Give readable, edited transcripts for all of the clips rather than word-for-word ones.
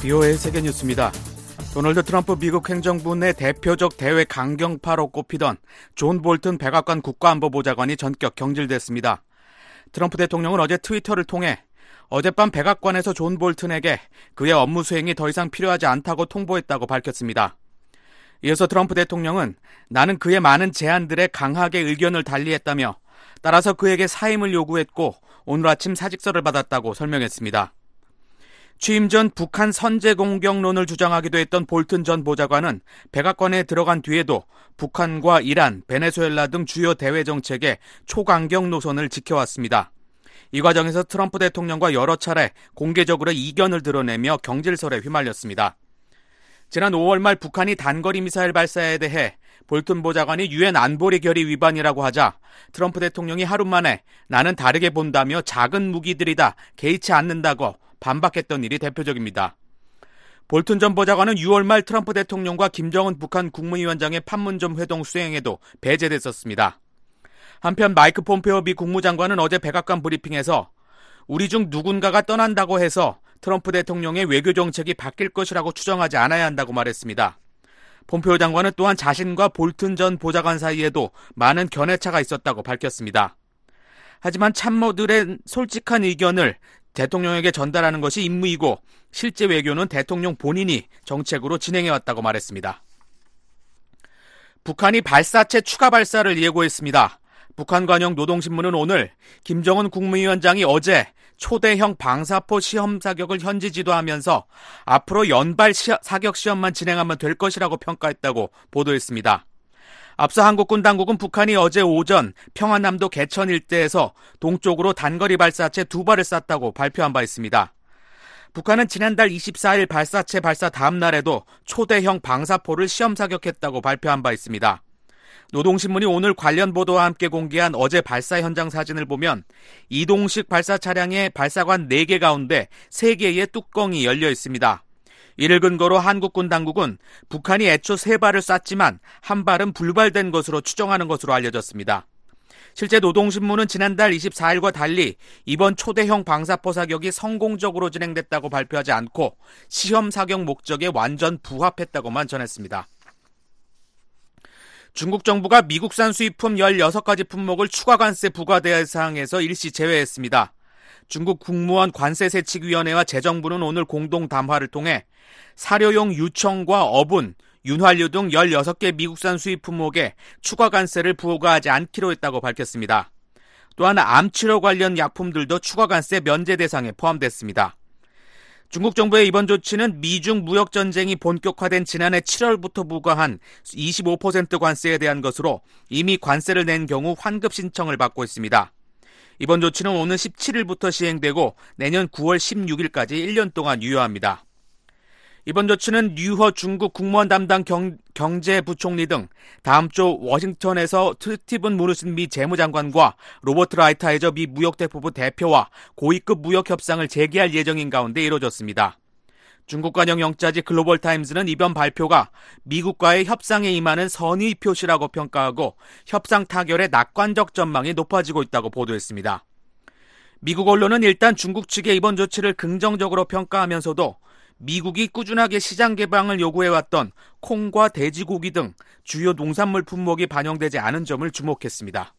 BOA 세계뉴스입니다. 도널드 트럼프 미국 행정부 내 대표적 대외 강경파로 꼽히던 존 볼튼 백악관 국가안보보좌관이 전격 경질됐습니다. 트럼프 대통령은 어제 트위터를 통해 어젯밤 백악관에서 존 볼튼에게 그의 업무 수행이 더 이상 필요하지 않다고 통보했다고 밝혔습니다. 이어서 트럼프 대통령은 나는 그의 많은 제안들에 강하게 의견을 달리했다며 따라서 그에게 사임을 요구했고 오늘 아침 사직서를 받았다고 설명했습니다. 취임 전 북한 선제 공격론을 주장하기도 했던 볼튼 전 보좌관은 백악관에 들어간 뒤에도 북한과 이란, 베네수엘라 등 주요 대외 정책의 초강경 노선을 지켜왔습니다. 이 과정에서 트럼프 대통령과 여러 차례 공개적으로 이견을 드러내며 경질설에 휘말렸습니다. 지난 5월 말 북한이 단거리 미사일 발사에 대해 볼튼 보좌관이 유엔 안보리 결의 위반이라고 하자 트럼프 대통령이 하루 만에 나는 다르게 본다며 작은 무기들이다, 개의치 않는다고 반박했던 일이 대표적입니다. 볼튼 전 보좌관은 6월 말 트럼프 대통령과 김정은 북한 국무위원장의 판문점 회동 수행에도 배제됐었습니다. 한편 마이크 폼페오 미 국무장관은 어제 백악관 브리핑에서 우리 중 누군가가 떠난다고 해서 트럼프 대통령의 외교 정책이 바뀔 것이라고 추정하지 않아야 한다고 말했습니다. 폼페오 장관은 또한 자신과 볼튼 전 보좌관 사이에도 많은 견해차가 있었다고 밝혔습니다. 하지만 참모들의 솔직한 의견을 대통령에게 전달하는 것이 임무이고 실제 외교는 대통령 본인이 정책으로 진행해왔다고 말했습니다. 북한이 발사체 추가 발사를 예고했습니다. 북한 관영 노동신문은 오늘 김정은 국무위원장이 어제 초대형 방사포 시험 사격을 현지 지도하면서 앞으로 연발 사격 시험만 진행하면 될 것이라고 평가했다고 보도했습니다. 앞서 한국군 당국은 북한이 어제 오전 평안남도 개천 일대에서 동쪽으로 단거리 발사체 2발을 쐈다고 발표한 바 있습니다. 북한은 지난달 24일 발사체 발사 다음 날에도 초대형 방사포를 시험 사격했다고 발표한 바 있습니다. 노동신문이 오늘 관련 보도와 함께 공개한 어제 발사 현장 사진을 보면 이동식 발사 차량의 발사관 4개 가운데 3개의 뚜껑이 열려 있습니다. 이를 근거로 한국군 당국은 북한이 애초 3발을 쐈지만 한 발은 불발된 것으로 추정하는 것으로 알려졌습니다. 실제 노동신문은 지난달 24일과 달리 이번 초대형 방사포 사격이 성공적으로 진행됐다고 발표하지 않고 시험 사격 목적에 완전 부합했다고만 전했습니다. 중국 정부가 미국산 수입품 16가지 품목을 추가 관세 부과 대상에서 일시 제외했습니다. 중국 국무원 관세세칙위원회와 재정부는 오늘 공동 담화를 통해 사료용 유청과 어분, 윤활유 등 16개 미국산 수입 품목에 추가 관세를 부과하지 않기로 했다고 밝혔습니다. 또한 암치료 관련 약품들도 추가 관세 면제 대상에 포함됐습니다. 중국 정부의 이번 조치는 미중 무역 전쟁이 본격화된 지난해 7월부터 부과한 25% 관세에 대한 것으로 이미 관세를 낸 경우 환급 신청을 받고 있습니다. 이번 조치는 오는 17일부터 시행되고 내년 9월 16일까지 1년 동안 유효합니다. 이번 조치는 류허 중국 국무원 담당 경제부총리 등 다음 주 워싱턴에서 스티븐 무누친 미 재무장관과 로버트 라이트하이저 미 무역대표부 대표와 고위급 무역 협상을 재개할 예정인 가운데 이뤄졌습니다. 중국 관영 영자지 글로벌타임즈는 이번 발표가 미국과의 협상에 임하는 선의 표시라고 평가하고 협상 타결의 낙관적 전망이 높아지고 있다고 보도했습니다. 미국 언론은 일단 중국 측의 이번 조치를 긍정적으로 평가하면서도 미국이 꾸준하게 시장 개방을 요구해왔던 콩과 돼지고기 등 주요 농산물 품목이 반영되지 않은 점을 주목했습니다.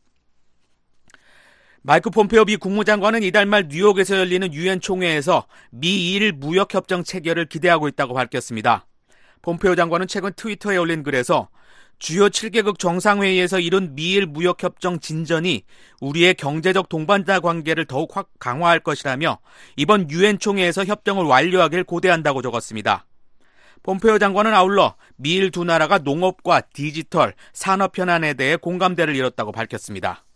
마이크 폼페오 미 국무장관은 이달 말 뉴욕에서 열리는 유엔 총회에서 미일 무역협정 체결을 기대하고 있다고 밝혔습니다. 폼페오 장관은 최근 트위터에 올린 글에서 주요 7개국 정상회의에서 이룬 미일 무역협정 진전이 우리의 경제적 동반자 관계를 더욱 강화할 것이라며 이번 유엔 총회에서 협정을 완료하길 고대한다고 적었습니다. 폼페오 장관은 아울러 미일 두 나라가 농업과 디지털, 산업 현안에 대해 공감대를 이뤘다고 밝혔습니다.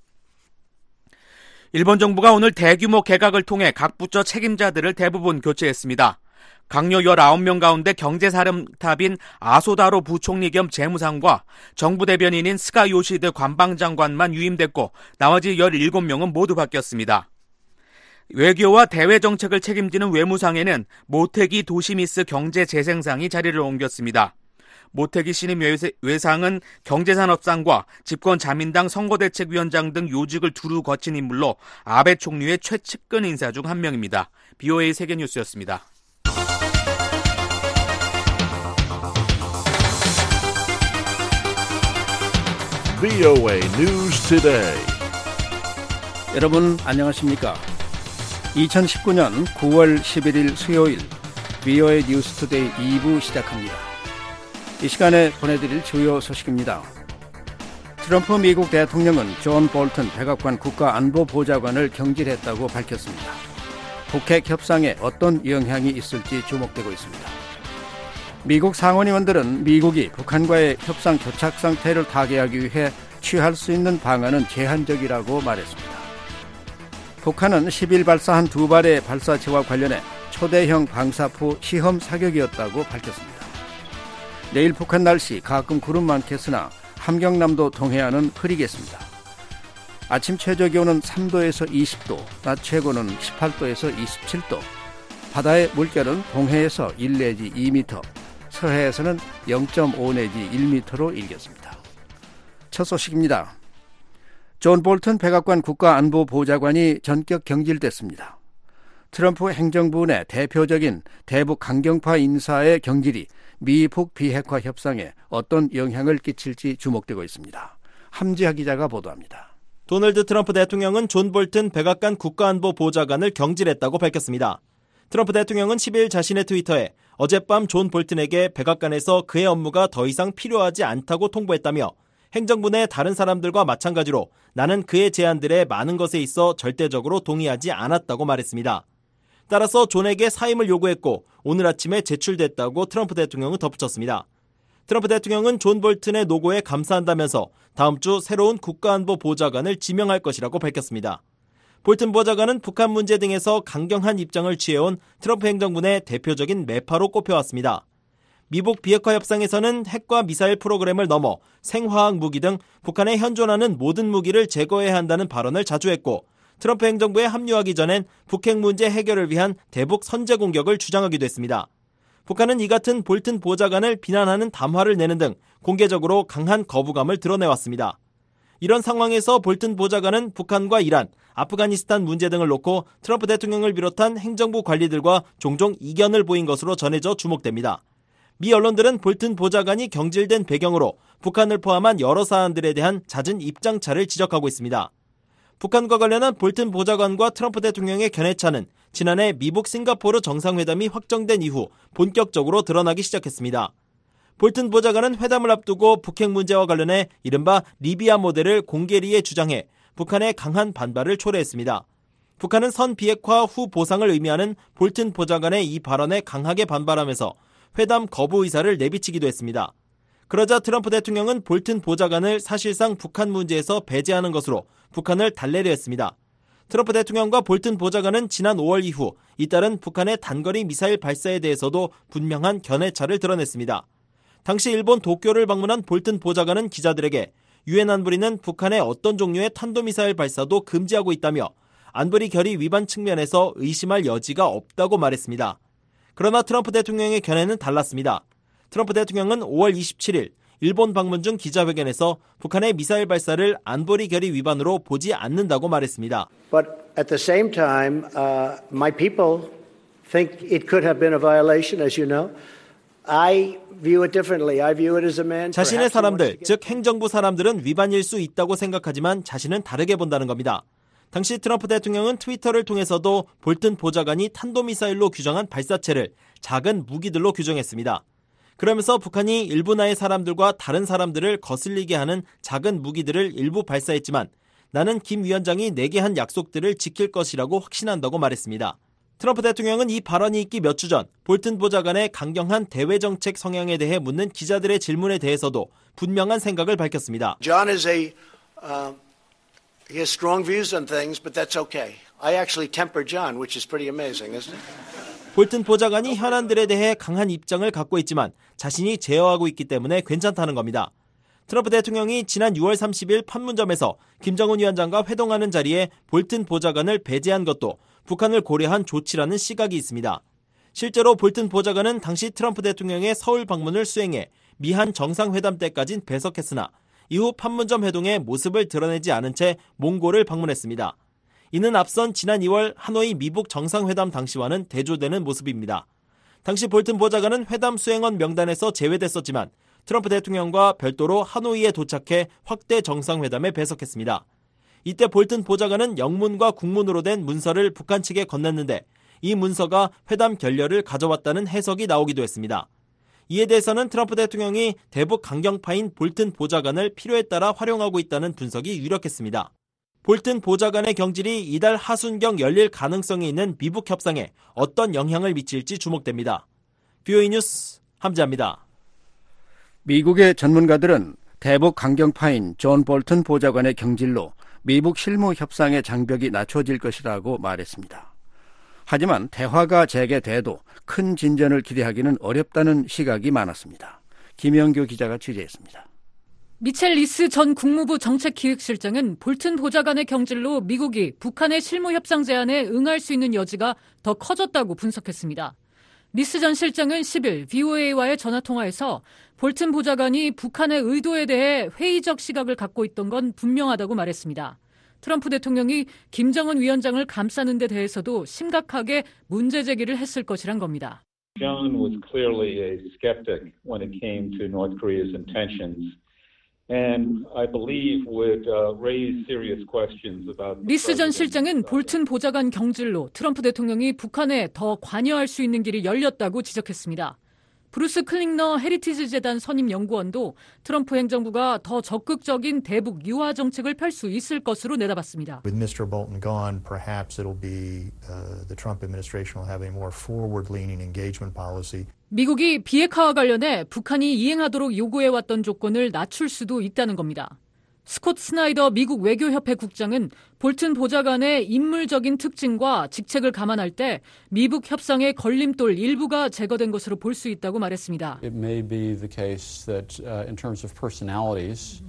일본 정부가 오늘 대규모 개각을 통해 각 부처 책임자들을 대부분 교체했습니다. 강요 19명 가운데 경제사령탑인 아소다로 부총리 겸 재무상과 정부 대변인인 스가 요시드 관방장관만 유임됐고 나머지 17명은 모두 바뀌었습니다. 외교와 대외 정책을 책임지는 외무상에는 모테기 도시미스 경제재생상이 자리를 옮겼습니다. 모테기 신임 외상은 경제산업상과 집권자민당 선거대책위원장 등 요직을 두루 거친 인물로 아베 총리의 최측근 인사 중 한 명입니다. BOA 세계뉴스였습니다. VOA News Today. 여러분 안녕하십니까? 2019년 9월 11일 수요일 VOA 뉴스 투데이 2부 시작합니다. 이 시간에 보내드릴 주요 소식입니다. 트럼프 미국 대통령은 존 볼튼 백악관 국가안보보좌관을 경질했다고 밝혔습니다. 북핵 협상에 어떤 영향이 있을지 주목되고 있습니다. 미국 상원의원들은 미국이 북한과의 협상 교착 상태를 타개하기 위해 취할 수 있는 방안은 제한적이라고 말했습니다. 북한은 10일 발사한 두 발의 발사체와 관련해 초대형 방사포 시험 사격이었다고 밝혔습니다. 내일 북한 날씨 가끔 구름 많겠으나 함경남도 동해안은 흐리겠습니다. 아침 최저기온은 3도에서 20도, 낮 최고는 18도에서 27도, 바다의 물결은 동해에서 1 내지 2m, 서해에서는 0.5 내지 1m로 일겠습니다. 첫 소식입니다. 존 볼튼 백악관 국가안보보좌관이 전격 경질됐습니다. 트럼프 행정부 내 대표적인 대북 강경파 인사의 경질이 미북 비핵화 협상에 어떤 영향을 끼칠지 주목되고 있습니다. 함지하 기자가 보도합니다. 도널드 트럼프 대통령은 존 볼튼 백악관 국가안보보좌관을 경질했다고 밝혔습니다. 트럼프 대통령은 10일 자신의 트위터에 어젯밤 존 볼튼에게 백악관에서 그의 업무가 더 이상 필요하지 않다고 통보했다며 행정부 내 다른 사람들과 마찬가지로 나는 그의 제안들에 많은 것에 있어 절대적으로 동의하지 않았다고 말했습니다. 따라서 존에게 사임을 요구했고 오늘 아침에 제출됐다고 트럼프 대통령은 덧붙였습니다. 트럼프 대통령은 존 볼튼의 노고에 감사한다면서 다음 주 새로운 국가안보보좌관을 지명할 것이라고 밝혔습니다. 볼튼 보좌관은 북한 문제 등에서 강경한 입장을 취해온 트럼프 행정부 내 대표적인 매파로 꼽혀왔습니다. 미북 비핵화 협상에서는 핵과 미사일 프로그램을 넘어 생화학 무기 등 북한에 현존하는 모든 무기를 제거해야 한다는 발언을 자주 했고 트럼프 행정부에 합류하기 전엔 북핵 문제 해결을 위한 대북 선제 공격을 주장하기도 했습니다. 북한은 이 같은 볼튼 보좌관을 비난하는 담화를 내는 등 공개적으로 강한 거부감을 드러내왔습니다. 이런 상황에서 볼튼 보좌관은 북한과 이란, 아프가니스탄 문제 등을 놓고 트럼프 대통령을 비롯한 행정부 관리들과 종종 이견을 보인 것으로 전해져 주목됩니다. 미 언론들은 볼튼 보좌관이 경질된 배경으로 북한을 포함한 여러 사안들에 대한 잦은 입장차를 지적하고 있습니다. 북한과 관련한 볼튼 보좌관과 트럼프 대통령의 견해차는 지난해 미북 싱가포르 정상회담이 확정된 이후 본격적으로 드러나기 시작했습니다. 볼튼 보좌관은 회담을 앞두고 북핵 문제와 관련해 이른바 리비아 모델을 공개리에 주장해 북한의 강한 반발을 초래했습니다. 북한은 선 비핵화 후 보상을 의미하는 볼튼 보좌관의 이 발언에 강하게 반발하면서 회담 거부 의사를 내비치기도 했습니다. 그러자 트럼프 대통령은 볼튼 보좌관을 사실상 북한 문제에서 배제하는 것으로 북한을 달래려 했습니다. 트럼프 대통령과 볼튼 보좌관은 지난 5월 이후 잇따른 북한의 단거리 미사일 발사에 대해서도 분명한 견해차를 드러냈습니다. 당시 일본 도쿄를 방문한 볼튼 보좌관은 기자들에게 유엔 안보리는 북한의 어떤 종류의 탄도미사일 발사도 금지하고 있다며 안보리 결의 위반 측면에서 의심할 여지가 없다고 말했습니다. 그러나 트럼프 대통령의 견해는 달랐습니다. 트럼프 대통령은 5월 27일 일본 방문 중 기자회견에서 북한의 미사일 발사를 안보리 결의 위반으로 보지 않는다고 말했습니다. But at the same time, my people think it could have been a violation, as you know. I view it differently. I view it as a man. 자신의 사람들, 즉 행정부 사람들은 위반일 수 있다고 생각하지만 자신은 다르게 본다는 겁니다. 당시 트럼프 대통령은 트위터를 통해서도 볼튼 보좌관이 탄도미사일로 규정한 발사체를 작은 무기들로 규정했습니다. 그러면서 북한이 일부 나의 사람들과 다른 사람들을 거슬리게 하는 작은 무기들을 일부 발사했지만 나는 김 위원장이 내게 한 약속들을 지킬 것이라고 확신한다고 말했습니다. 트럼프 대통령은 이 발언이 있기 몇 주 전 볼튼 보좌관의 강경한 대외정책 성향에 대해 묻는 기자들의 질문에 대해서도 분명한 생각을 밝혔습니다. John is he has strong views on things, but that's okay. I actually temper John, which is pretty amazing, isn't it? 볼튼 보좌관이 현안들에 대해 강한 입장을 갖고 있지만 자신이 제어하고 있기 때문에 괜찮다는 겁니다. 트럼프 대통령이 지난 6월 30일 판문점에서 김정은 위원장과 회동하는 자리에 볼튼 보좌관을 배제한 것도 북한을 고려한 조치라는 시각이 있습니다. 실제로 볼튼 보좌관은 당시 트럼프 대통령의 서울 방문을 수행해 미한 정상회담 때까진 배석했으나 이후 판문점 회동의 모습을 드러내지 않은 채 몽골을 방문했습니다. 이는 앞선 지난 2월 하노이 미북 정상회담 당시와는 대조되는 모습입니다. 당시 볼튼 보좌관은 회담 수행원 명단에서 제외됐었지만 트럼프 대통령과 별도로 하노이에 도착해 확대 정상회담에 배석했습니다. 이때 볼튼 보좌관은 영문과 국문으로 된 문서를 북한 측에 건넸는데 이 문서가 회담 결렬을 가져왔다는 해석이 나오기도 했습니다. 이에 대해서는 트럼프 대통령이 대북 강경파인 볼튼 보좌관을 필요에 따라 활용하고 있다는 분석이 유력했습니다. 볼튼 보좌관의 경질이 이달 하순경 열릴 가능성이 있는 미북 협상에 어떤 영향을 미칠지 주목됩니다. VOA 뉴스 함지아입니다. 미국의 전문가들은 대북 강경파인 존 볼튼 보좌관의 경질로 미북 실무 협상의 장벽이 낮춰질 것이라고 말했습니다. 하지만 대화가 재개돼도 큰 진전을 기대하기는 어렵다는 시각이 많았습니다. 김영규 기자가 취재했습니다. 미첼 리스 전 국무부 정책기획실장은 볼튼 보좌관의 경질로 미국이 북한의 실무협상 제안에 응할 수 있는 여지가 더 커졌다고 분석했습니다. 리스 전 실장은 10일 VOA와의 전화통화에서 볼튼 보좌관이 북한의 의도에 대해 회의적 시각을 갖고 있던 건 분명하다고 말했습니다. 트럼프 대통령이 김정은 위원장을 감싸는 데 대해서도 심각하게 문제 제기를 했을 것이란 겁니다. John was clearly a skeptic when it came to North Korea's intentions. And I believe would raise serious questions about. 리스 전 실장은 볼튼 보좌관 경질로 트럼프 대통령이 북한에 더 관여할 수 있는 길이 열렸다고 지적했습니다. 브루스 클링너 헤리티지 재단 선임 연구원도 트럼프 행정부가 더 적극적인 대북 유화 정책을 펼 수 있을 것으로 내다봤습니다. With Mr. Bolton gone, perhaps it'll be the Trump administration will have a more forward-leaning engagement policy. 미국이 비핵화와 관련해 북한이 이행하도록 요구해왔던 조건을 낮출 수도 있다는 겁니다. 스콧 스나이더 미국 외교협회 국장은 볼튼 보좌관의 인물적인 특징과 직책을 감안할 때 미북 협상의 걸림돌 일부가 제거된 것으로 볼 수 있다고 말했습니다. It may be the case that in terms of personalities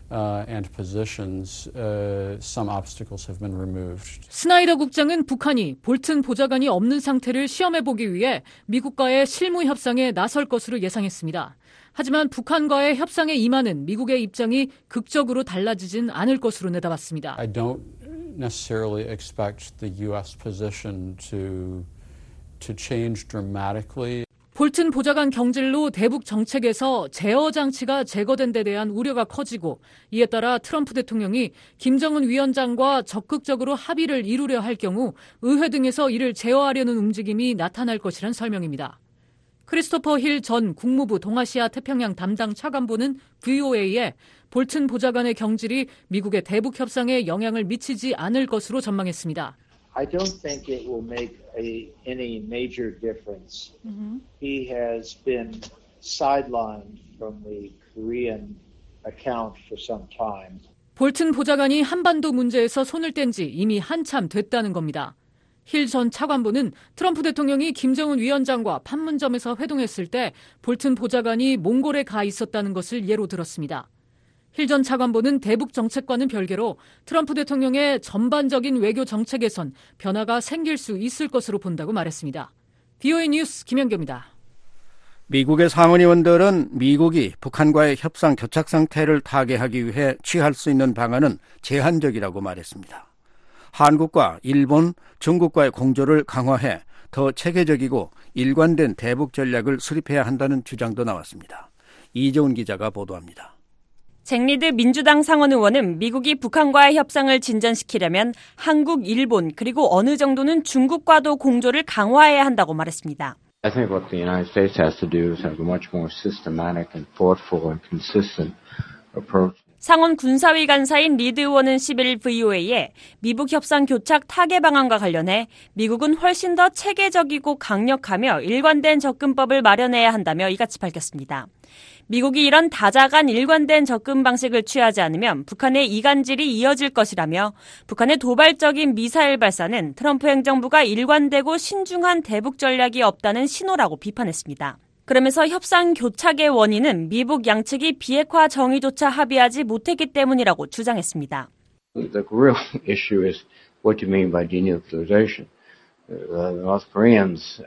and positions, some obstacles have been removed. 스나이더 국장은 북한이 볼튼 보좌관이 없는 상태를 시험해보기 위해 미국과의 실무 협상에 나설 것으로 예상했습니다. 하지만 북한과의 협상에 임하는 미국의 입장이 극적으로 달라지진 않을 것으로 내다봤습니다. I don't necessarily expect the U.S. position to change dramatically. 볼튼 보좌관 경질로 대북 정책에서 제어 장치가 제거된 데 대한 우려가 커지고 이에 따라 트럼프 대통령이 김정은 위원장과 적극적으로 합의를 이루려 할 경우 의회 등에서 이를 제어하려는 움직임이 나타날 것이란 설명입니다. 크리스토퍼 힐 전 국무부 동아시아 태평양 담당 차관보는 VOA에 볼튼 보좌관의 경질이 미국의 대북 협상에 영향을 미치지 않을 것으로 전망했습니다. I don't think it will make any major difference. He has been sidelined from the Korean account for some time. 볼튼 보좌관이 한반도 문제에서 손을 뗀 지 이미 한참 됐다는 겁니다. 힐 전 차관보는 트럼프 대통령이 김정은 위원장과 판문점에서 회동했을 때 볼튼 보좌관이 몽골에 가 있었다는 것을 예로 들었습니다. 힐 전 차관보는 대북 정책과는 별개로 트럼프 대통령의 전반적인 외교 정책에선 변화가 생길 수 있을 것으로 본다고 말했습니다. VOA 뉴스 김현규입니다. 미국의 상원의원들은 미국이 북한과의 협상 교착 상태를 타개하기 위해 취할 수 있는 방안은 제한적이라고 말했습니다. 한국과 일본, 중국과의 공조를 강화해 더 체계적이고 일관된 대북 전략을 수립해야 한다는 주장도 나왔습니다. 이재훈 기자가 보도합니다. 잭 리드 민주당 상원 의원은 미국이 북한과의 협상을 진전시키려면 한국, 일본, 그리고 어느 정도는 중국과도 공조를 강화해야 한다고 말했습니다. I think what the United States has to do is have a much more systematic and thoughtful and consistent approach. 상원 군사위 간사인 리드 의원은 11일 VOA에 미북 협상 교착 타개 방안과 관련해 미국은 훨씬 더 체계적이고 강력하며 일관된 접근법을 마련해야 한다며 이같이 밝혔습니다. 미국이 이런 다자간 일관된 접근 방식을 취하지 않으면 북한의 이간질이 이어질 것이라며 북한의 도발적인 미사일 발사는 트럼프 행정부가 일관되고 신중한 대북 전략이 없다는 신호라고 비판했습니다. 그러면서 협상 교착의 원인은 미북 양측이 비핵화 정의조차 합의하지 못했기 때문이라고 주장했습니다. The real issue is what you mean by denuclearization. The North Koreans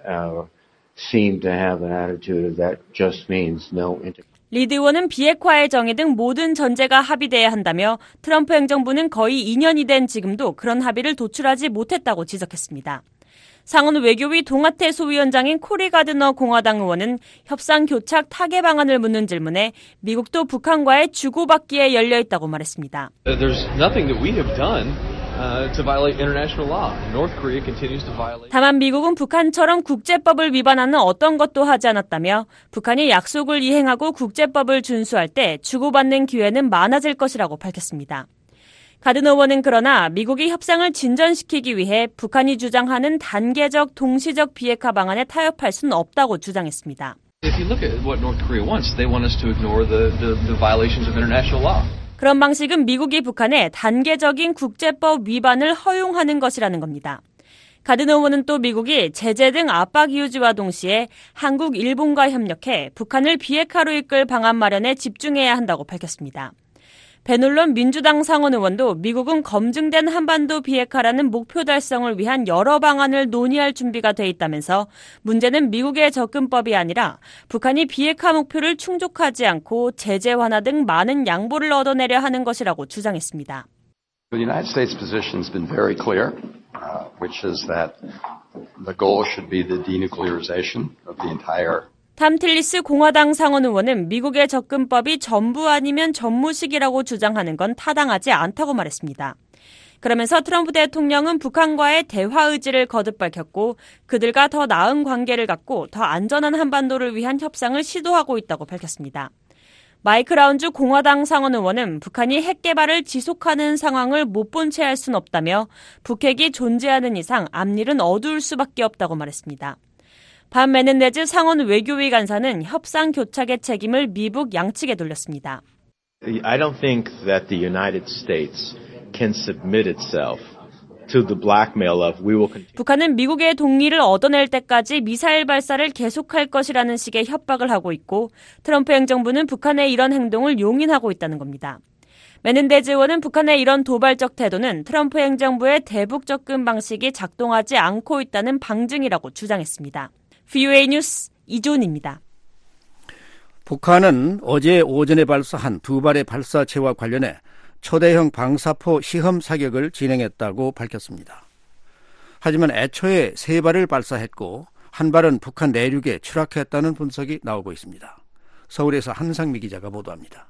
seem to have an attitude that just means no integration. 리드 의원은 비핵화의 정의 등 모든 전제가 합의돼야 한다며 트럼프 행정부는 거의 2년이 된 지금도 그런 합의를 도출하지 못했다고 지적했습니다. 상원 외교위 동아태 소위원장인 코리 가드너 공화당 의원은 협상 교착 타개 방안을 묻는 질문에 미국도 북한과의 주고받기에 열려 있다고 말했습니다. There's nothing that we have done to violate international law. North Korea continues to violate. 다만 미국은 북한처럼 국제법을 위반하는 어떤 것도 하지 않았다며 북한이 약속을 이행하고 국제법을 준수할 때 주고받는 기회는 많아질 것이라고 밝혔습니다. 가드너 의원은 그러나 미국이 협상을 진전시키기 위해 북한이 주장하는 단계적 동시적 비핵화 방안에 타협할 수는 없다고 주장했습니다. If you look at what North Korea wants, they want us to ignore the violations of international law. 그런 방식은 미국이 북한의 단계적인 국제법 위반을 허용하는 것이라는 겁니다. 가드너 의원은 또 미국이 제재 등 압박 유지와 동시에 한국, 일본과 협력해 북한을 비핵화로 이끌 방안 마련에 집중해야 한다고 밝혔습니다. 베놀런 민주당 상원 의원도 미국은 검증된 한반도 비핵화라는 목표 달성을 위한 여러 방안을 논의할 준비가 돼 있다면서 문제는 미국의 접근법이 아니라 북한이 비핵화 목표를 충족하지 않고 제재 완화 등 많은 양보를 얻어내려 하는 것이라고 주장했습니다. The United States position has been very clear, which is that the goal should be the denuclearization of the entire 탐 틸리스 공화당 상원 의원은 미국의 접근법이 전부 아니면 전무식이라고 주장하는 건 타당하지 않다고 말했습니다. 그러면서 트럼프 대통령은 북한과의 대화 의지를 거듭 밝혔고 그들과 더 나은 관계를 갖고 더 안전한 한반도를 위한 협상을 시도하고 있다고 밝혔습니다. 마이크 라운즈 공화당 상원 의원은 북한이 핵 개발을 지속하는 상황을 못 본 채 할 순 없다며 북핵이 존재하는 이상 앞일은 어두울 수밖에 없다고 말했습니다. 반 메넨데즈 상원 외교위 간사는 협상 교착의 책임을 미국 양측에 돌렸습니다. I don't think that the United States can submit itself to the blackmail of we will continue. 북한은 미국의 동의를 얻어낼 때까지 미사일 발사를 계속할 것이라는 식의 협박을 하고 있고 트럼프 행정부는 북한의 이런 행동을 용인하고 있다는 겁니다. 메넨데즈 의원은 북한의 이런 도발적 태도는 트럼프 행정부의 대북 접근 방식이 작동하지 않고 있다는 방증이라고 주장했습니다. VOA 뉴스 이존입니다. 북한은 어제 오전에 발사한 두 발의 발사체와 관련해 초대형 방사포 시험 사격을 진행했다고 밝혔습니다. 하지만 애초에 세 발을 발사했고 한 발은 북한 내륙에 추락했다는 분석이 나오고 있습니다. 서울에서 한상미 기자가 보도합니다.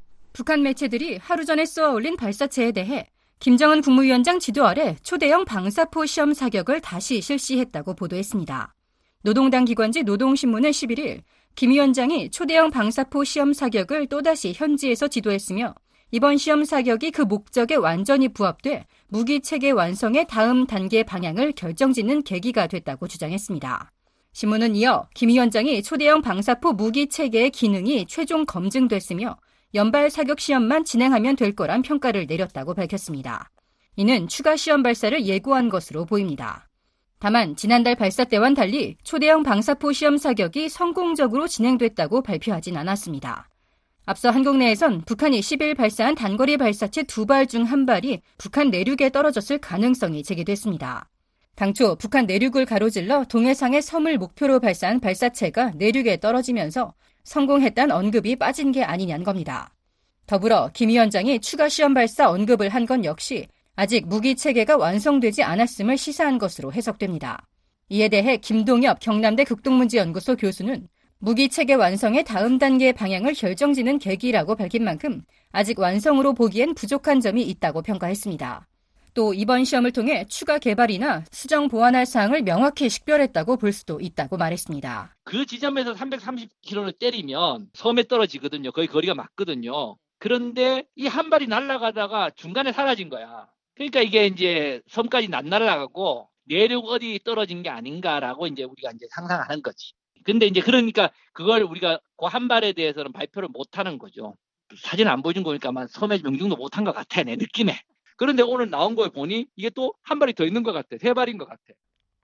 북한 매체들이 하루 전에 쏘아 올린 발사체에 대해 김정은 국무위원장 지도 아래 초대형 방사포 시험 사격을 다시 실시했다고 보도했습니다. 노동당 기관지 노동신문은 11일 김 위원장이 초대형 방사포 시험 사격을 또다시 현지에서 지도했으며 이번 시험 사격이 그 목적에 완전히 부합돼 무기체계 완성의 다음 단계 방향을 결정짓는 계기가 됐다고 주장했습니다. 신문은 이어 김 위원장이 초대형 방사포 무기체계의 기능이 최종 검증됐으며 연발 사격 시험만 진행하면 될 거란 평가를 내렸다고 밝혔습니다. 이는 추가 시험 발사를 예고한 것으로 보입니다. 다만 지난달 발사 때와는 달리 초대형 방사포 시험 사격이 성공적으로 진행됐다고 발표하진 않았습니다. 앞서 한국 내에선 북한이 10일 발사한 단거리 발사체 두 발 중 한 발이 북한 내륙에 떨어졌을 가능성이 제기됐습니다. 당초 북한 내륙을 가로질러 동해상의 섬을 목표로 발사한 발사체가 내륙에 떨어지면서 성공했다는 언급이 빠진 게 아니냐는 겁니다. 더불어 김 위원장이 추가 시험 발사 언급을 한 건 역시 아직 무기체계가 완성되지 않았음을 시사한 것으로 해석됩니다. 이에 대해 김동엽 경남대 극동문제연구소 교수는 무기체계 완성의 다음 단계 방향을 결정짓는 계기라고 밝힌 만큼 아직 완성으로 보기엔 부족한 점이 있다고 평가했습니다. 또 이번 시험을 통해 추가 개발이나 수정 보완할 사항을 명확히 식별했다고 볼 수도 있다고 말했습니다. 그 지점에서 330km를 때리면 섬에 떨어지거든요. 거의 거리가 맞거든요. 그런데 이 한 발이 날아가다가 중간에 사라진 거야. 그러니까 이게 이제 섬까지 안 날아가고 내륙 어디 떨어진 게 아닌가라고 이제 우리가 이제 상상하는 거지. 근데 이제 그러니까 그걸 우리가 그 한 발에 대해서는 발표를 못 하는 거죠. 사진 안 보여준 거니까 아마 섬에 명중도 못 한 것 같아, 내 느낌에. 그런데 오늘 나온 걸 보니 이게 또 한 발이 더 있는 것 같아. 세 발인 것 같아.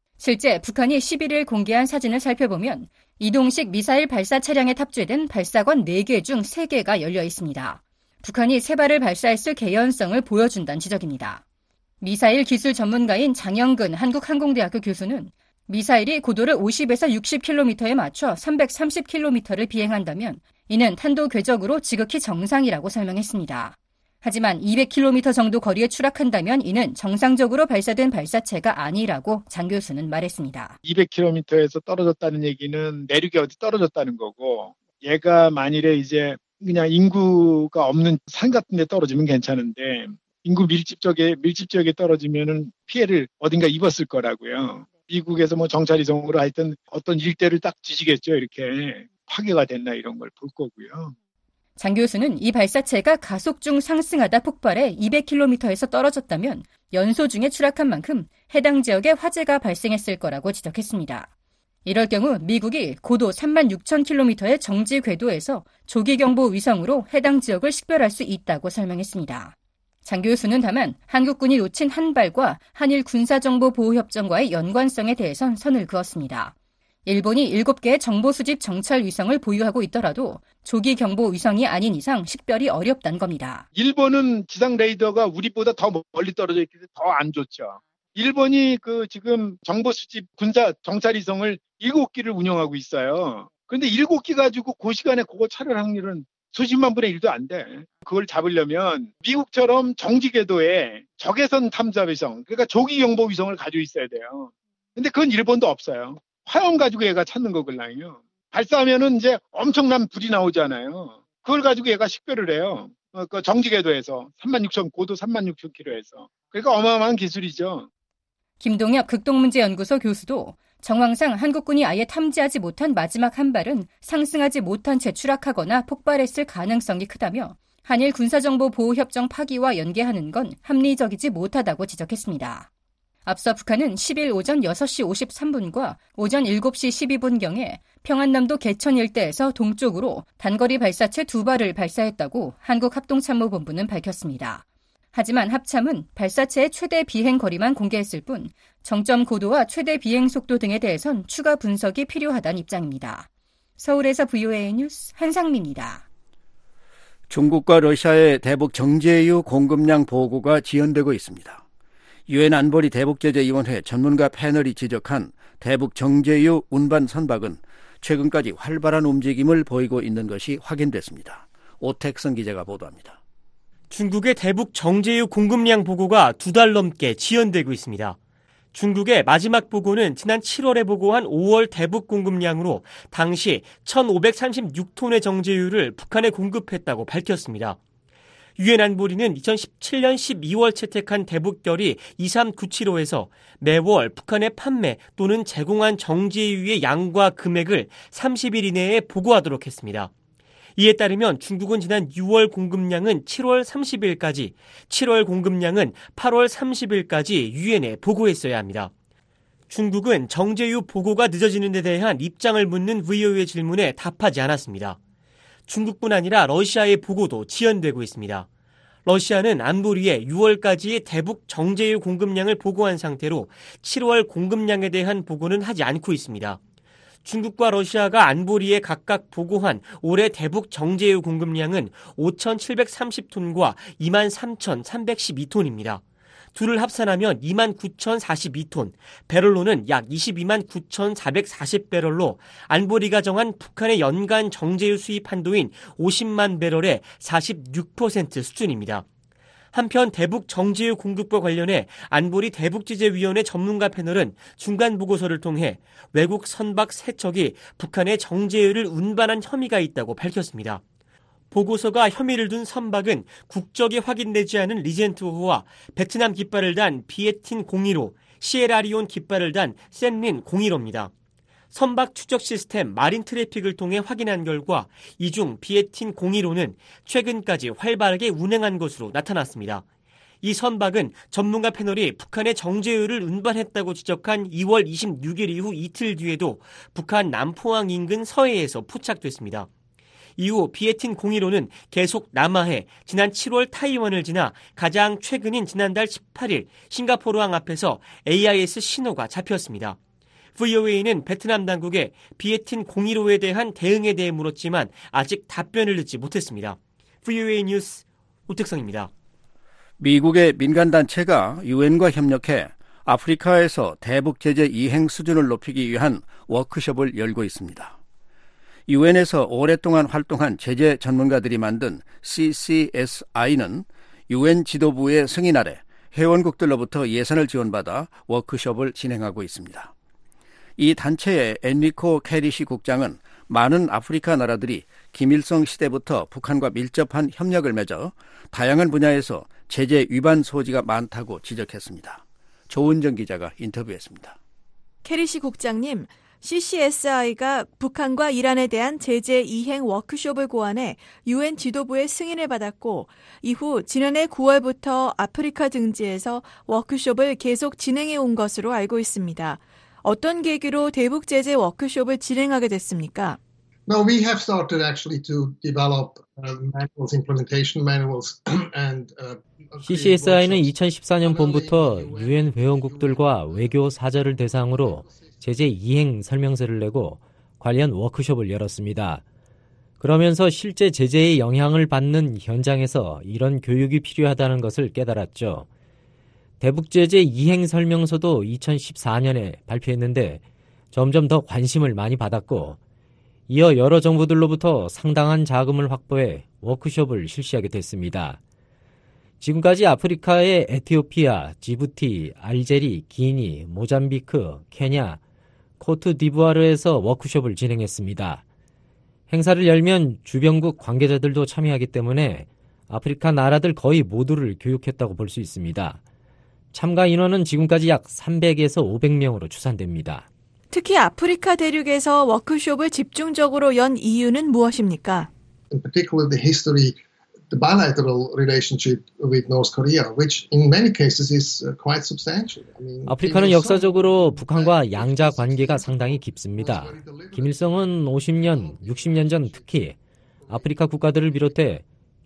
실제 북한이 11일 공개한 사진을 살펴보면 이동식 미사일 발사 차량에 탑재된 발사관 4개 중 3개가 열려 있습니다. 북한이 세 발을 발사했을 개연성을 보여준다는 지적입니다. 미사일 기술 전문가인 장영근 한국항공대학교 교수는 미사일이 고도를 50에서 60km에 맞춰 330km를 비행한다면 이는 탄도 궤적으로 지극히 정상이라고 설명했습니다. 하지만 200km 정도 거리에 추락한다면 이는 정상적으로 발사된 발사체가 아니라고 장 교수는 말했습니다. 200km에서 떨어졌다는 얘기는 내륙에 어디 떨어졌다는 거고, 얘가 만일에 이제 그냥 인구가 없는 산 같은 데 떨어지면 괜찮은데 인구 밀집 지역에 떨어지면은 피해를 어딘가 입었을 거라고요. 미국에서 뭐 정찰위성으로 하여튼 어떤 일대를 딱 뒤지겠죠. 이렇게 파괴가 됐나 이런 걸 볼 거고요. 장 교수는 이 발사체가 가속 중 상승하다 폭발해 200km에서 떨어졌다면 연소 중에 추락한 만큼 해당 지역에 화재가 발생했을 거라고 지적했습니다. 이럴 경우 미국이 고도 36,000km의 정지 궤도에서 조기경보 위성으로 해당 지역을 식별할 수 있다고 설명했습니다. 장 교수는 다만 한국군이 놓친 한 발과 한일 군사정보보호협정과의 연관성에 대해선 선을 그었습니다. 일본이 7개의 정보 수집 정찰 위성을 보유하고 있더라도 조기 경보 위성이 아닌 이상 식별이 어렵다는 겁니다. 일본은 지상 레이더가 우리보다 더 멀리 떨어져 있기 때문에 더 안 좋죠. 일본이 지금 정보 수집 군사 정찰 위성을 7기를 운영하고 있어요. 그런데 7기 가지고 그 시간에 그거 찾을 확률은 수십만 분의 1도 안 돼. 그걸 잡으려면 미국처럼 정지 궤도에 적외선 탐사 위성, 그러니까 조기 경보 위성을 가지고 있어야 돼요. 근데 그건 일본도 없어요. 화염 가지고 얘가 찾는 거거든요. 발사하면은 이제 엄청난 불이 나오잖아요. 그걸 가지고 얘가 식별을 해요. 그 정지 궤도에서 고도 36,000km에서. 그러니까 어마어마한 기술이죠. 김동엽 극동문제연구소 교수도 정황상 한국군이 아예 탐지하지 못한 마지막 한 발은 상승하지 못한 채 추락하거나 폭발했을 가능성이 크다며 한일 군사정보보호협정 파기와 연계하는 건 합리적이지 못하다고 지적했습니다. 앞서 북한은 10일 오전 6시 53분과 오전 7시 12분경에 평안남도 개천 일대에서 동쪽으로 단거리 발사체 2발을 발사했다고 한국합동참모본부는 밝혔습니다. 하지만 합참은 발사체의 최대 비행 거리만 공개했을 뿐 정점 고도와 최대 비행 속도 등에 대해선 추가 분석이 필요하다는 입장입니다. 서울에서 VOA 뉴스 한상미입니다. 중국과 러시아의 대북 정제유 공급량 보고가 지연되고 있습니다. 유엔 안보리 대북제재위원회 전문가 패널이 지적한 대북 정제유 운반 선박은 최근까지 활발한 움직임을 보이고 있는 것이 확인됐습니다. 오택성 기자가 보도합니다. 중국의 대북 정제유 공급량 보고가 2달 넘게 지연되고 있습니다. 중국의 마지막 보고는 지난 7월에 보고한 5월 대북 공급량으로 당시 1,536톤의 정제유를 북한에 공급했다고 밝혔습니다. 유엔 안보리는 2017년 12월 채택한 대북결의 23975에서 매월 북한에 판매 또는 제공한 정제유의 양과 금액을 30일 이내에 보고하도록 했습니다. 이에 따르면 중국은 지난 6월 공급량은 7월 30일까지, 7월 공급량은 8월 30일까지 유엔에 보고했어야 합니다. 중국은 정제유 보고가 늦어지는 데 대한 입장을 묻는 VOA의 질문에 답하지 않았습니다. 중국뿐 아니라 러시아의 보고도 지연되고 있습니다. 러시아는 안보리에 6월까지의 대북 정제유 공급량을 보고한 상태로 7월 공급량에 대한 보고는 하지 않고 있습니다. 중국과 러시아가 안보리에 각각 보고한 올해 대북 정제유 공급량은 5,730톤과 23,312톤입니다. 둘을 합산하면 29,042톤, 배럴로는 약 229,440배럴로 안보리가 정한 북한의 연간 정제유 수입 한도인 50만 배럴의 46% 수준입니다. 한편 대북 정제유 공급과 관련해 안보리 대북제재위원회 전문가 패널은 중간 보고서를 통해 외국 선박 3척이 북한에 정제유를 운반한 혐의가 있다고 밝혔습니다. 보고서가 혐의를 둔 선박은 국적이 확인되지 않은 리젠트호와 베트남 깃발을 단 비에틴 015, 시에라리온 깃발을 단 샌린 015입니다. 선박 추적 시스템 마린 트래픽을 통해 확인한 결과 이 중 비에틴 015는 최근까지 활발하게 운행한 것으로 나타났습니다. 이 선박은 전문가 패널이 북한의 정제유를 운반했다고 지적한 2월 26일 이후 이틀 뒤에도 북한 남포항 인근 서해에서 포착됐습니다. 이후 비에틴 015는 계속 남하해 지난 7월 타이완을 지나 가장 최근인 지난달 18일 싱가포르항 앞에서 AIS 신호가 잡혔습니다. VOA는 베트남 당국에 비에틴 015에 대한 대응에 대해 물었지만 아직 답변을 듣지 못했습니다. VOA 뉴스 오택성입니다. 미국의 민간단체가 유엔과 협력해 아프리카에서 대북 제재 이행 수준을 높이기 위한 워크숍을 열고 있습니다. 유엔에서 오랫동안 활동한 제재 전문가들이 만든 CCSI는 UN 지도부의 승인 아래 회원국들로부터 예산을 지원받아 워크숍을 진행하고 있습니다. 이 단체의 엔리코 캐리시 국장은 많은 아프리카 나라들이 김일성 시대부터 북한과 밀접한 협력을 맺어 다양한 분야에서 제재 위반 소지가 많다고 지적했습니다. 조은정 기자가 인터뷰했습니다. 캐리시 국장님, CCSI가 북한과 이란에 대한 제재 이행 워크숍을 고안해 UN 지도부의 승인을 받았고 이후 지난해 9월부터 아프리카 등지에서 워크숍을 계속 진행해 온 것으로 알고 있습니다. 어떤 계기로 대북 제재 워크숍을 진행하게 됐습니까? No, we have started actually to develop manuals, implementation manuals and CCSI는 2014년 봄부터 UN 회원국들과 외교 사절을 대상으로 제재 이행 설명서를 내고 관련 워크숍을 열었습니다. 그러면서 실제 제재의 영향을 받는 현장에서 이런 교육이 필요하다는 것을 깨달았죠. 대북 제재 이행 설명서도 2014년에 발표했는데 점점 더 관심을 많이 받았고 이어 여러 정부들로부터 상당한 자금을 확보해 워크숍을 실시하게 됐습니다. 지금까지 아프리카의 에티오피아, 지부티, 알제리, 기니, 모잠비크, 케냐, 코트디부아르에서 워크숍을 진행했습니다. 행사를 열면 주변국 관계자들도 참여하기 때문에 아프리카 나라들 거의 모두를 교육했다고 볼 수 있습니다. 참가 인원은 지금까지 약 300에서 500명으로 추산됩니다. 특히 아프리카 대륙에서 워크숍을 집중적으로 연 이유는 무엇입니까? In particular, the history, the bilateral relationship with North Korea, which in many cases is quite substantial. 아프리카는 역사적으로 북한과 양자 관계가 상당히 깊습니다. 김일성은 50년, 60년 전 특히 아프리카 국가들을 비롯해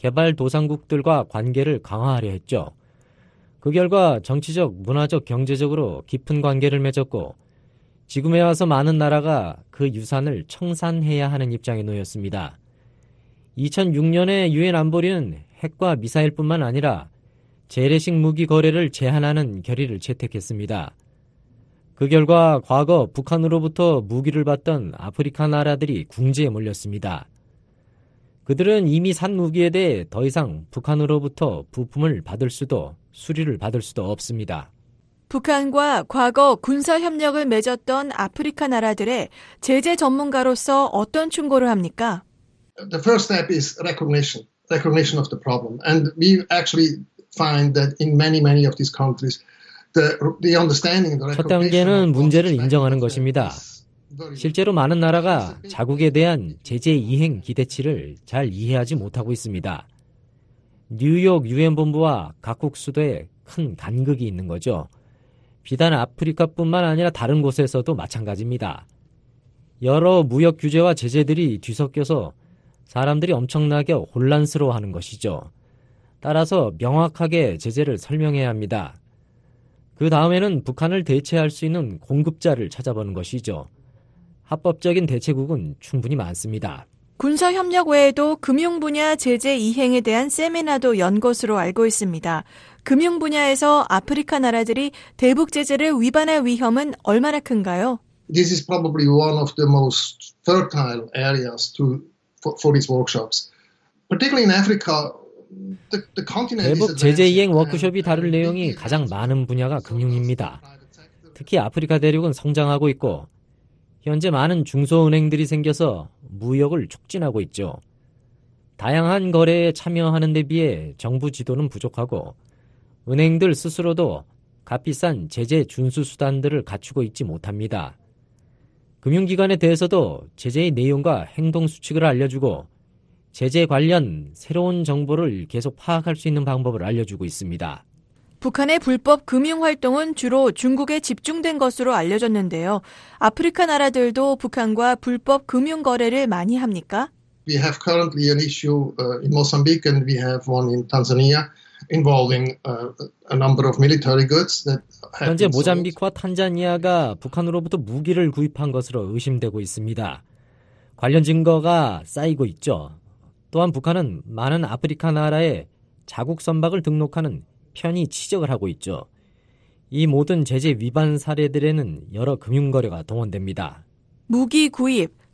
개발도상국들과 관계를 강화하려 했죠. 그 결과 정치적, 문화적, 경제적으로 깊은 관계를 맺었고 지금에 와서 많은 나라가 그 유산을 청산해야 하는 입장에 놓였습니다. 2006년에 유엔 안보리는 핵과 미사일뿐만 아니라 재래식 무기 거래를 제한하는 결의를 채택했습니다. 그 결과 과거 북한으로부터 무기를 받던 아프리카 나라들이 궁지에 몰렸습니다. 그들은 이미 산 무기에 대해 더 이상 북한으로부터 부품을 받을 수도 수리를 받을 수도 없습니다. 북한과 과거 군사협력을 맺었던 아프리카 나라들의 제재 전문가로서 어떤 충고를 합니까? The first step is recognition of the problem. And we actually find that in many of these countries, the understanding, the 첫 단계는 문제를 인정하는 것입니다. 실제로 많은 나라가 자국에 대한 제재 이행 기대치를 잘 이해하지 못하고 있습니다. 뉴욕 유엔 본부와 각국 수도에 큰 간극이 있는 거죠. 비단 아프리카뿐만 아니라 다른 곳에서도 마찬가지입니다. 여러 무역 규제와 제재들이 뒤섞여서 사람들이 엄청나게 혼란스러워하는 것이죠. 따라서 명확하게 제재를 설명해야 합니다. 그 다음에는 북한을 대체할 수 있는 공급자를 찾아보는 것이죠. 합법적인 대체국은 충분히 많습니다. 군사협력 외에도 금융 분야 제재 이행에 대한 세미나도 연 것으로 알고 있습니다. 금융 분야에서 아프리카 나라들이 대북 제재를 위반할 위험은 얼마나 큰가요? This is probably one of the most fertile areas for these workshops. Particularly in Africa, the continent 대북 제재 이행 워크숍이 다룰 내용이 가장 많은 분야가 금융입니다. 특히 아프리카 대륙은 성장하고 있고 현재 많은 중소은행들이 생겨서 무역을 촉진하고 있죠. 다양한 거래에 참여하는 데 비해 정부 지도는 부족하고 은행들 스스로도 값비싼 제재 준수 수단들을 갖추고 있지 못합니다. 금융기관에 대해서도 제재의 내용과 행동 수칙을 알려주고 제재 관련 새로운 정보를 계속 파악할 수 있는 방법을 알려주고 있습니다. 북한의 불법 금융 활동은 주로 중국에 집중된 것으로 알려졌는데요. 아프리카 나라들도 북한과 불법 금융 거래를 많이 합니까? We have currently an issue in Mozambique and we have one in Tanzania involving a number of military goods that 현재 모잠비크와 탄자니아가 북한으로부터 무기를 구입한 것으로 의심되고 있습니다. 관련 증거가 쌓이고 있죠. 또한 북한은 많은 아프리카 나라에 자국 선박을 등록하는 편의 치적을 하고 있죠. 이 모든 제재 위반 사례들에는 여러 금융거래가 동원됩니다. 무기 구입,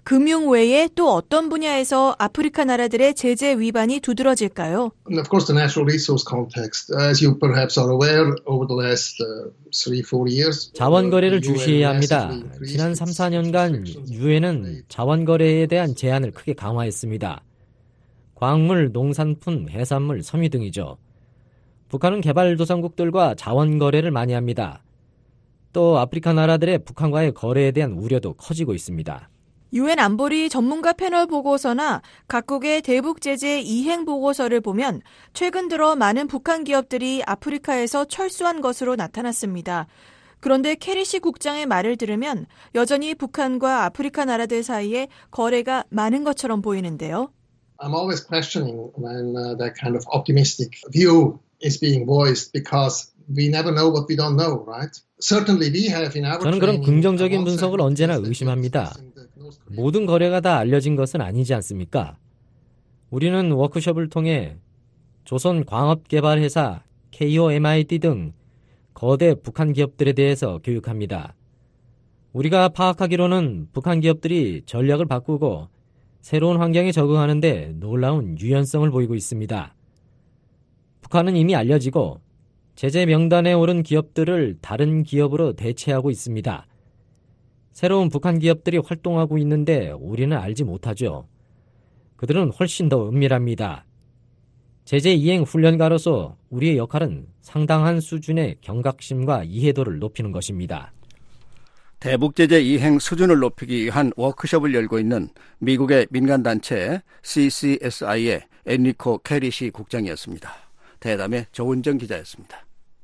금융 외에 또 어떤 분야에서 아프리카 나라들의 제재 위반이 두드러질까요? And of course, the natural resource context, as you perhaps are aware, over the last 3-4 years. 자원 거래를 주시해야 합니다. 지난 3-4년간 유엔은 자원 거래에 대한 제한을 크게 강화했습니다. 광물, 농산품, 해산물, 섬유 등이죠. 북한은 개발도상국들과 자원 거래를 많이 합니다. 또 아프리카 나라들의 북한과의 거래에 대한 우려도 커지고 있습니다. 유엔 안보리 전문가 패널 보고서나 각국의 대북 제재 이행 보고서를 보면 최근 들어 많은 북한 기업들이 아프리카에서 철수한 것으로 나타났습니다. 그런데 캐리시 국장의 말을 들으면 여전히 북한과 아프리카 나라들 사이에 거래가 많은 것처럼 보이는데요. I'm always questioning when that kind of optimistic view is being voiced because we never know what we don't know, right? Certainly we have in our 저는 그런 긍정적인 분석을 언제나 의심합니다. 모든 거래가 다 알려진 것은 아니지 않습니까? 우리는 워크숍을 통해 조선광업개발회사, KOMID 등 거대 북한 기업들에 대해서 교육합니다. 우리가 파악하기로는 북한 기업들이 전략을 바꾸고 새로운 환경에 적응하는 데 놀라운 유연성을 보이고 있습니다. 북한은 이미 알려지고 제재 명단에 오른 기업들을 다른 기업으로 대체하고 있습니다. 새로운 북한 기업들이 활동하고 있는데 우리는 알지 못하죠. 그들은 훨씬 더 은밀합니다. 제재 이행 훈련가로서 우리의 역할은 상당한 수준의 경각심과 이해도를 높이는 것입니다. 대북 제재 이행 수준을 높이기 위한 워크숍을 열고 있는 미국의 민간단체 CCSI의 엔리코 캐리시 국장이었습니다. 대담의 조은정 기자였습니다.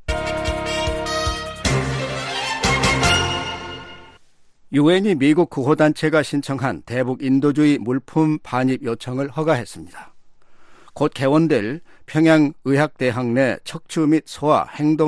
유엔이 미국 구호단체가 신청한 대북 인도주의 물품 반입 요청을 허가했습니다. 곧 개원될 평양의학대학 내 척추 및 소아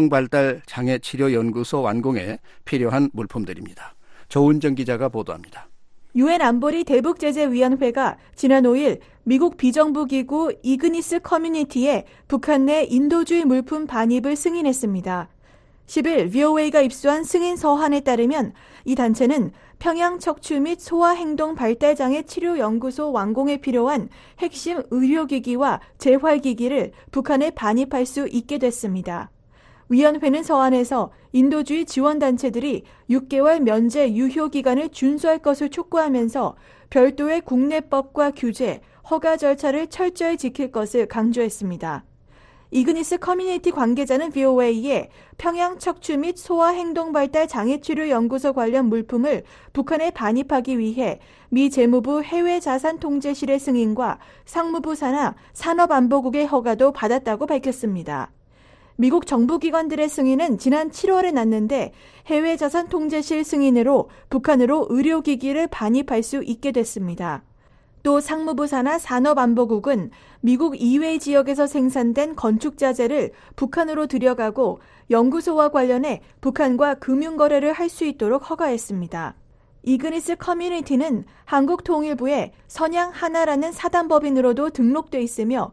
행동발달장애치료연구소 완공에 필요한 물품들입니다. 조은정 기자가 보도합니다. 유엔 안보리 대북제재위원회가 지난 5일 미국 비정부기구 이그니스 커뮤니티에 북한 내 인도주의 물품 반입을 승인했습니다. 10일 VOA가 입수한 승인 서한에 따르면 이 단체는 평양 척추 및 소아 행동 발달장애 치료 연구소 완공에 필요한 핵심 의료기기와 재활기기를 북한에 반입할 수 있게 됐습니다. 위원회는 서한에서 인도주의 지원단체들이 6개월 면제 유효 기간을 준수할 것을 촉구하면서 별도의 국내법과 규제, 허가 절차를 철저히 지킬 것을 강조했습니다. 이그니스 커뮤니티 관계자는 VOA에 평양 척추 및 소아 행동 발달 장애 치료 연구소 관련 물품을 북한에 반입하기 위해 미 재무부 해외자산통제실의 승인과 상무부 산하 산업안보국의 허가도 받았다고 밝혔습니다. 미국 정부기관들의 승인은 지난 7월에 났는데 해외자산통제실 승인으로 북한으로 의료기기를 반입할 수 있게 됐습니다. 또 상무부 산하 산업안보국은 미국 이외 지역에서 생산된 건축자재를 북한으로 들여가고 연구소와 관련해 북한과 금융거래를 할 수 있도록 허가했습니다. 이그니스 커뮤니티는 한국통일부에 선양 하나라는 사단법인으로도 등록돼 있으며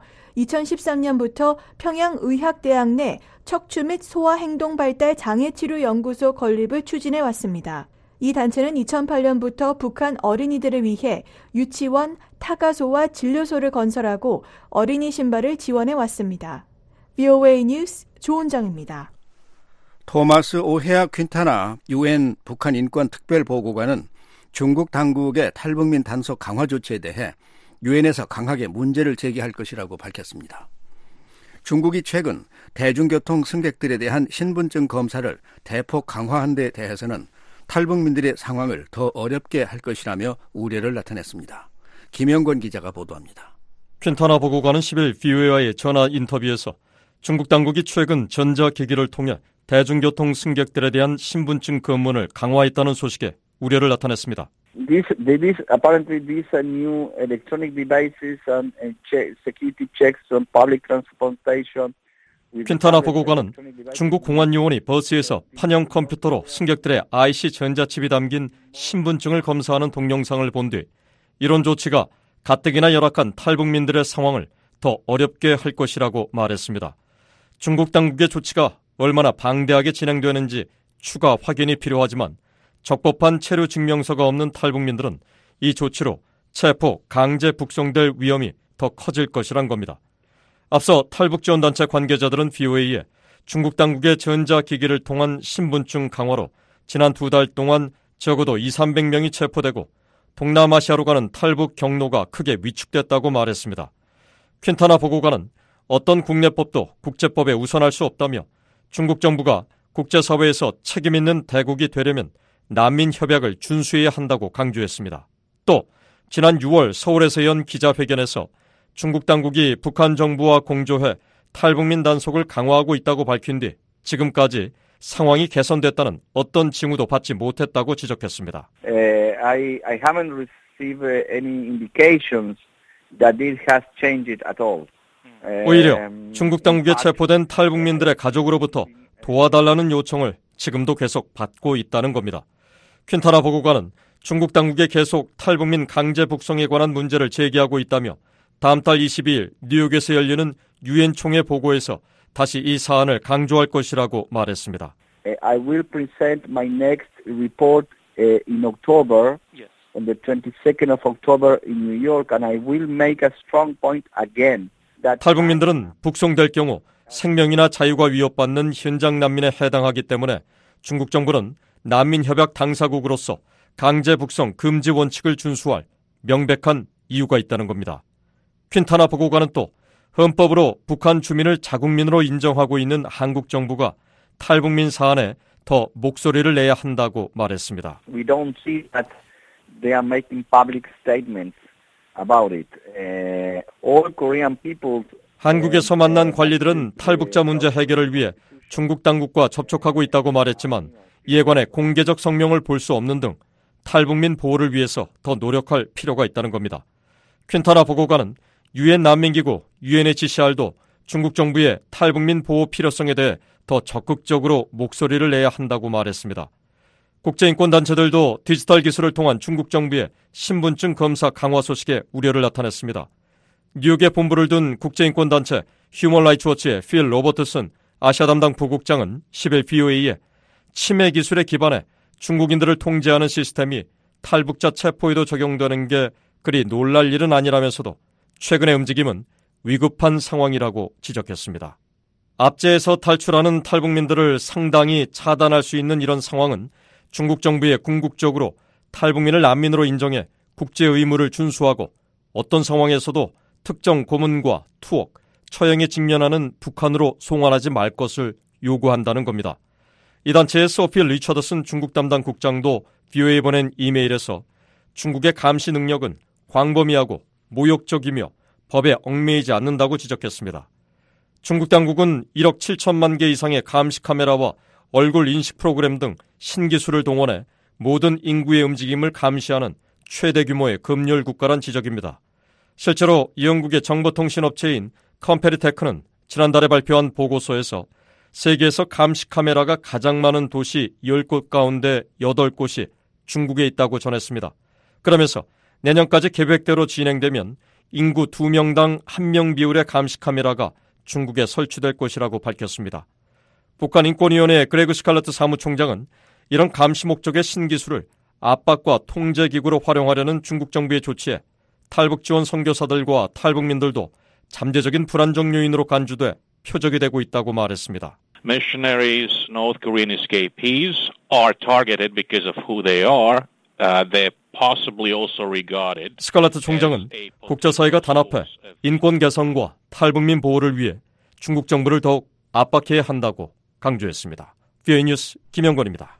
2013년부터 평양의학대학 내 척추 및 소아 행동 발달 장애치료 연구소 건립을 추진해 왔습니다. 이 단체는 2008년부터 북한 어린이들을 위해 유치원, 타가소와 진료소를 건설하고 어린이 신발을 지원해 왔습니다. VOA 뉴스 조은정입니다. 토마스 오헤아 퀸타나 유엔 북한 인권 특별보고관은 중국 당국의 탈북민 단속 강화 조치에 대해 유엔에서 강하게 문제를 제기할 것이라고 밝혔습니다. 중국이 최근 대중교통 승객들에 대한 신분증 검사를 대폭 강화한 데 대해서는 탈북민들의 상황을 더 어렵게 할 것이라며 우려를 나타냈습니다. 김영권 기자가 보도합니다. 퀸타나 보고관은 10일 VOA와의 전화 인터뷰에서 중국 당국이 최근 전자기기를 통해 대중교통 승객들에 대한 신분증 검문을 강화했다는 소식에 우려를 나타냈습니다. Apparently these are new electronic devices and security checks on public transportation. 퀸타나 보고관은 중국 공안요원이 버스에서 판형 컴퓨터로 승객들의 IC 전자칩이 담긴 신분증을 검사하는 동영상을 본 뒤 이런 조치가 가뜩이나 열악한 탈북민들의 상황을 더 어렵게 할 것이라고 말했습니다. 중국 당국의 조치가 얼마나 방대하게 진행되는지 추가 확인이 필요하지만 적법한 체류 증명서가 없는 탈북민들은 이 조치로 체포, 강제 북송될 위험이 더 커질 것이란 겁니다. 앞서 탈북지원단체 관계자들은 VOA에 중국 당국의 전자기기를 통한 신분증 강화로 지난 2달 동안 적어도 200~300명이 체포되고 동남아시아로 가는 탈북 경로가 크게 위축됐다고 말했습니다. 퀸타나 보고관은 어떤 국내법도 국제법에 우선할 수 없다며 중국 정부가 국제사회에서 책임있는 대국이 되려면 난민협약을 준수해야 한다고 강조했습니다. 또 지난 6월 서울에서 연 기자회견에서 중국 당국이 북한 정부와 공조해 탈북민 단속을 강화하고 있다고 밝힌 뒤 지금까지 상황이 개선됐다는 어떤 징후도 받지 못했다고 지적했습니다. I haven't received any indications that this has changed at all. 오히려 중국 당국에 체포된 탈북민들의 가족으로부터 도와달라는 요청을 지금도 계속 받고 있다는 겁니다. 퀸타나 보고관은 중국 당국에 계속 탈북민 강제 북송에 관한 문제를 제기하고 있다며 다음 달 22일 뉴욕에서 열리는 유엔 총회 보고에서 다시 이 사안을 강조할 것이라고 말했습니다. I will present my next report in October, on the 22nd of October in New York, and I will make a strong point again. 탈북민들은 북송될 경우 생명이나 자유가 위협받는 현장 난민에 해당하기 때문에 중국 정부는 난민협약 당사국으로서 강제 북송 금지 원칙을 준수할 명백한 이유가 있다는 겁니다. 퀸타나 보고관은 또 헌법으로 북한 주민을 자국민으로 인정하고 있는 한국 정부가 탈북민 사안에 더 목소리를 내야 한다고 말했습니다. We don't see that they are making public statements about it. All Korean people. 한국에서 만난 관리들은 탈북자 문제 해결을 위해 중국 당국과 접촉하고 있다고 말했지만 이에 관해 공개적 성명을 볼 수 없는 등 탈북민 보호를 위해서 더 노력할 필요가 있다는 겁니다. 퀸타나 보고관은 유엔 난민기구 UNHCR도 중국 정부의 탈북민 보호 필요성에 대해 더 적극적으로 목소리를 내야 한다고 말했습니다. 국제인권단체들도 디지털 기술을 통한 중국 정부의 신분증 검사 강화 소식에 우려를 나타냈습니다. 뉴욕에 본부를 둔 국제인권단체 휴먼 라이츠 워치의 필 로버트슨 아시아 담당 부국장은 10일 VOA에 치매 기술에 기반해 중국인들을 통제하는 시스템이 탈북자 체포에도 적용되는 게 그리 놀랄 일은 아니라면서도 최근의 움직임은 위급한 상황이라고 지적했습니다. 압제에서 탈출하는 탈북민들을 상당히 차단할 수 있는 이런 상황은 중국 정부의 궁극적으로 탈북민을 난민으로 인정해 국제 의무를 준수하고 어떤 상황에서도 특정 고문과 투옥, 처형에 직면하는 북한으로 송환하지 말 것을 요구한다는 겁니다. 이 단체의 소피 리처더슨 중국 담당 국장도 VOA에 보낸 이메일에서 중국의 감시 능력은 광범위하고 모욕적이며 법에 얽매이지 않는다고 지적했습니다. 중국 당국은 1억 7천만 개 이상의 감시 카메라와 얼굴 인식 프로그램 등 신기술을 동원해 모든 인구의 움직임을 감시하는 최대 규모의 검열 국가란 지적입니다. 실제로 영국의 정보통신업체인 컴페리테크는 지난달에 발표한 보고서에서 세계에서 감시 카메라가 가장 많은 도시 10곳 가운데 8곳이 중국에 있다고 전했습니다. 그러면서 내년까지 계획대로 진행되면 인구 2명당 1명 비율의 감시 카메라가 중국에 설치될 것이라고 밝혔습니다. 북한인권위원회 그레그 스칼러트 사무총장은 이런 감시 목적의 신기술을 압박과 통제기구로 활용하려는 중국 정부의 조치에 탈북 지원 선교사들과 탈북민들도 잠재적인 불안정 요인으로 간주돼 표적이 되고 있다고 말했습니다. Missionaries, North Korean escapees are targeted because of who they are. They're possibly also regarded. 스칼러트 총장은 국제사회가 단합해 인권 개선과 탈북민 보호를 위해 중국 정부를 더욱 압박해야 한다고 강조했습니다. VOA 뉴스 김영권입니다.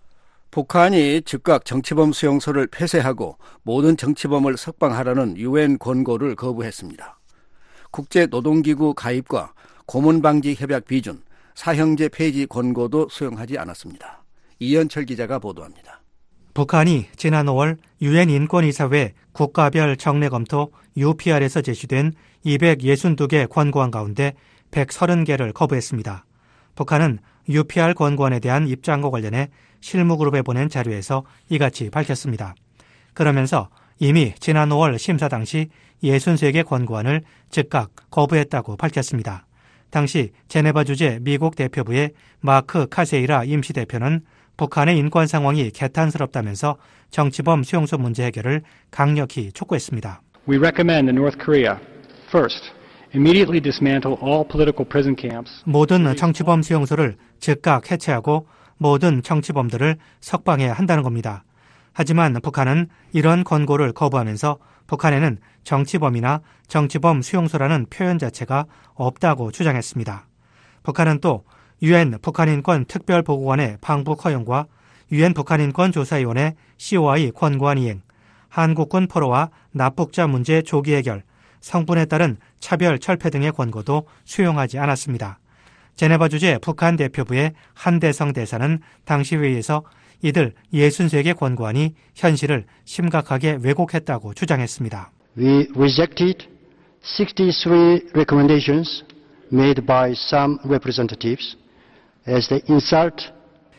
북한이 즉각 정치범 수용소를 폐쇄하고 모든 정치범을 석방하라는 유엔 권고를 거부했습니다. 국제노동기구 가입과 고문방지 협약 비준, 사형제 폐지 권고도 수용하지 않았습니다. 이현철 기자가 보도합니다. 북한이 지난 5월 유엔 인권이사회 국가별 정례 검토 UPR에서 제시된 262개 권고안 가운데 130개를 거부했습니다. 북한은 UPR 권고안에 대한 입장과 관련해 실무그룹에 보낸 자료에서 이같이 밝혔습니다. 그러면서 이미 지난 5월 심사 당시 63개 권고안을 즉각 거부했다고 밝혔습니다. 당시 제네바 주재 미국 대표부의 마크 카세이라 임시대표는 북한의 인권 상황이 개탄스럽다면서 정치범 수용소 문제 해결을 강력히 촉구했습니다. We recommend that North Korea first immediately dismantle all political prison camps. 모든 정치범 수용소를 즉각 해체하고 모든 정치범들을 석방해야 한다는 겁니다. 하지만 북한은 이런 권고를 거부하면서 북한에는 정치범이나 정치범 수용소라는 표현 자체가 없다고 주장했습니다. 북한은 또 UN 북한인권 특별보고관의 방북 허용과 UN 북한인권조사위원회 COI 권고안 이행, 한국군 포로와 납북자 문제 조기 해결, 성분에 따른 차별 철폐 등의 권고도 수용하지 않았습니다. 제네바 주재 북한 대표부의 한대성 대사는 당시 회의에서 이들 63개 권고안이 현실을 심각하게 왜곡했다고 주장했습니다. We rejected 63 recommendations made by some representatives as they insult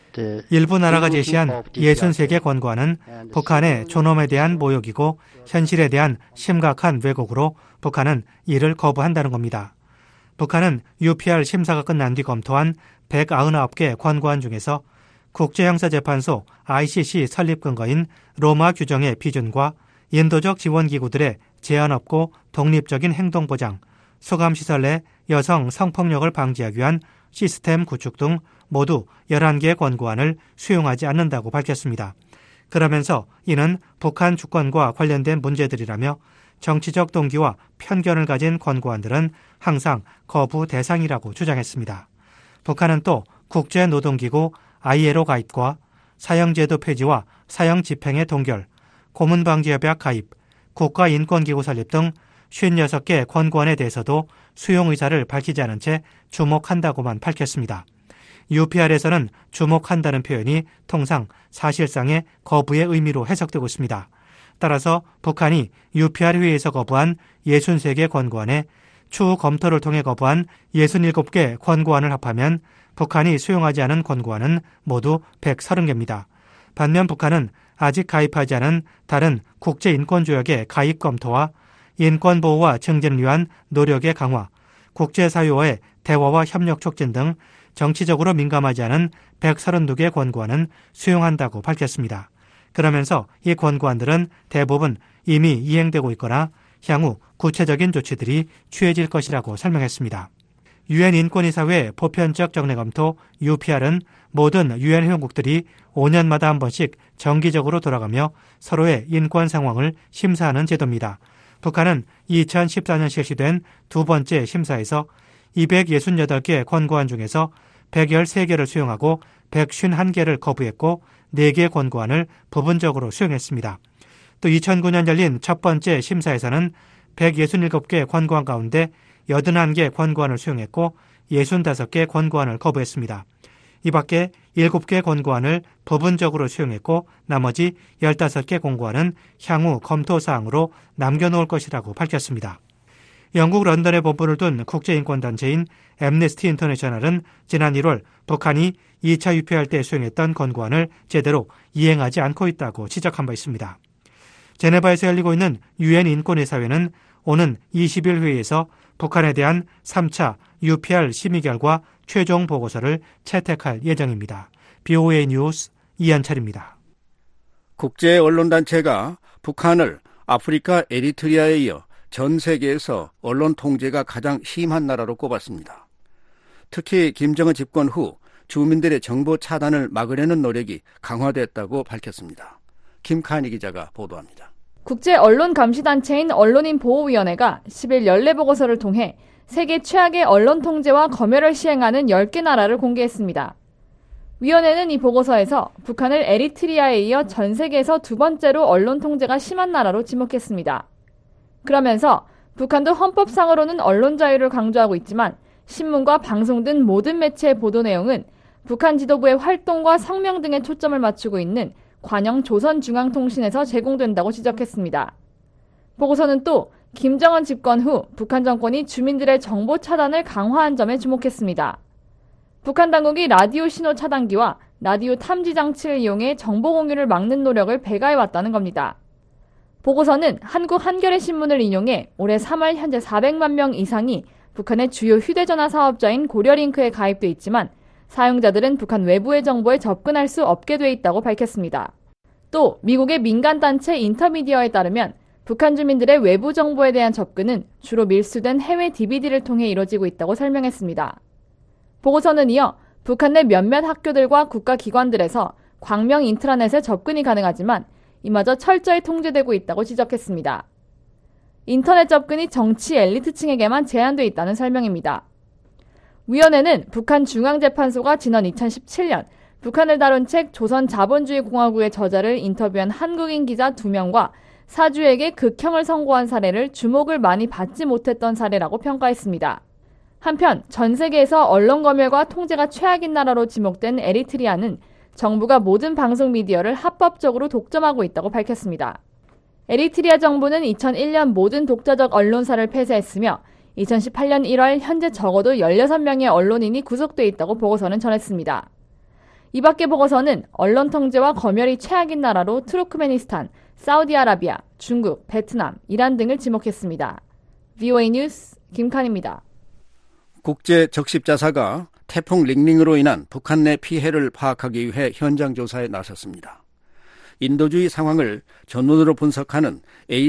일부 나라가 제시한 63개 권고안은 북한의 존엄에 대한 모욕이고 현실에 대한 심각한 왜곡으로 북한은 이를 거부한다는 겁니다. 북한은 UPR 심사가 끝난 뒤 검토한 199개 권고안 중에서 국제형사재판소 ICC 설립 근거인 로마 규정의 비준과 인도적 지원기구들의 제한 없고 독립적인 행동보장, 수감시설 내 여성 성폭력을 방지하기 위한 시스템 구축 등 모두 11개의 권고안을 수용하지 않는다고 밝혔습니다. 그러면서 이는 북한 주권과 관련된 문제들이라며 정치적 동기와 편견을 가진 권고안들은 항상 거부 대상이라고 주장했습니다. 북한은 또 국제노동기구 ILO 가입과 사형제도 폐지와 사형집행의 동결, 고문방지협약 가입, 국가인권기구 설립 등 56개 권고안에 대해서도 수용 의사를 밝히지 않은 채 주목한다고만 밝혔습니다. UPR에서는 주목한다는 표현이 통상 사실상의 거부의 의미로 해석되고 있습니다. 따라서 북한이 UPR 회의에서 거부한 63개 권고안에 추후 검토를 통해 거부한 67개 권고안을 합하면 북한이 수용하지 않은 권고안은 모두 130개입니다. 반면 북한은 아직 가입하지 않은 다른 국제인권조약의 가입 검토와 인권보호와 증진을 위한 노력의 강화, 국제사회와의 대화와 협력 촉진 등 정치적으로 민감하지 않은 132개 권고안은 수용한다고 밝혔습니다. 그러면서 이 권고안들은 대부분 이미 이행되고 있거나 향후 구체적인 조치들이 취해질 것이라고 설명했습니다. 유엔 인권이사회 보편적 정례 검토 UPR은 모든 유엔 회원국들이 5년마다 한 번씩 정기적으로 돌아가며 서로의 인권 상황을 심사하는 제도입니다. 북한은 2014년 실시된 두 번째 심사에서 268개 권고안 중에서 113개를 수용하고 151개를 거부했고 4개 권고안을 부분적으로 수용했습니다. 또 2009년 열린 첫 번째 심사에서는 167개 권고안 가운데 81개 권고안을 수용했고 65개 권고안을 거부했습니다. 이 밖에 7개 권고안을 부분적으로 수용했고 나머지 15개 권고안은 향후 검토 사항으로 남겨놓을 것이라고 밝혔습니다. 영국 런던에 본부를 둔 국제인권단체인 앰네스티 인터내셔널은 지난 1월 북한이 2차 UPR 때 수용했던 권고안을 제대로 이행하지 않고 있다고 지적한 바 있습니다. 제네바에서 열리고 있는 유엔 인권이사회는 오는 20일 회의에서 북한에 대한 3차 UPR 심의 결과 최종 보고서를 채택할 예정입니다. BOA 뉴스 이한철입니다. 국제언론단체가 북한을 아프리카 에리트리아에 이어 전 세계에서 언론 통제가 가장 심한 나라로 꼽았습니다. 특히 김정은 집권 후 주민들의 정보 차단을 막으려는 노력이 강화됐다고 밝혔습니다. 김칸희 기자가 보도합니다. 국제언론감시단체인 언론인보호위원회가 10일 연례보고서를 통해 세계 최악의 언론 통제와 검열을 시행하는 10개 나라를 공개했습니다. 위원회는 이 보고서에서 북한을 에리트리아에 이어 전 세계에서 두 번째로 언론 통제가 심한 나라로 지목했습니다. 그러면서 북한도 헌법상으로는 언론 자유를 강조하고 있지만 신문과 방송 등 모든 매체의 보도 내용은 북한 지도부의 활동과 성명 등에 초점을 맞추고 있는 관영 조선중앙통신에서 제공된다고 지적했습니다. 보고서는 또 김정은 집권 후 북한 정권이 주민들의 정보 차단을 강화한 점에 주목했습니다. 북한 당국이 라디오 신호 차단기와 라디오 탐지 장치를 이용해 정보 공유를 막는 노력을 배가해왔다는 겁니다. 보고서는 한국 한겨레 신문을 인용해 올해 3월 현재 400만 명 이상이 북한의 주요 휴대전화 사업자인 고려링크에 가입돼 있지만 사용자들은 북한 외부의 정보에 접근할 수 없게 돼 있다고 밝혔습니다. 또 미국의 민간단체 인터미디어에 따르면 북한 주민들의 외부 정보에 대한 접근은 주로 밀수된 해외 DVD를 통해 이뤄지고 있다고 설명했습니다. 보고서는 이어 북한 내 몇몇 학교들과 국가기관들에서 광명 인트라넷에 접근이 가능하지만 이마저 철저히 통제되고 있다고 지적했습니다. 인터넷 접근이 정치 엘리트층에게만 제한돼 있다는 설명입니다. 위원회는 북한 중앙재판소가 지난 2017년 북한을 다룬 책 조선 자본주의 공화국의 저자를 인터뷰한 한국인 기자 2명과 사주에게 극형을 선고한 사례를 주목을 많이 받지 못했던 사례라고 평가했습니다. 한편 전 세계에서 언론 검열과 통제가 최악인 나라로 지목된 에리트리아는 정부가 모든 방송 미디어를 합법적으로 독점하고 있다고 밝혔습니다. 에리트리아 정부는 2001년 모든 독자적 언론사를 폐쇄했으며 2018년 1월 현재 적어도 16명의 언론인이 구속돼 있다고 보고서는 전했습니다. 이 밖에 보고서는 언론 통제와 검열이 최악인 나라로 투르크메니스탄, 사우디아라비아, 중국, 베트남, 이란 등을 지목했습니다. VOA 뉴스 김칸입니다. 국제 적십자사가 태풍 링링으로 인한 북한 내 피해를 파악하기 위해 현장 조사에 나섰습니다. 인도주의 상황을 전문으로 분석하는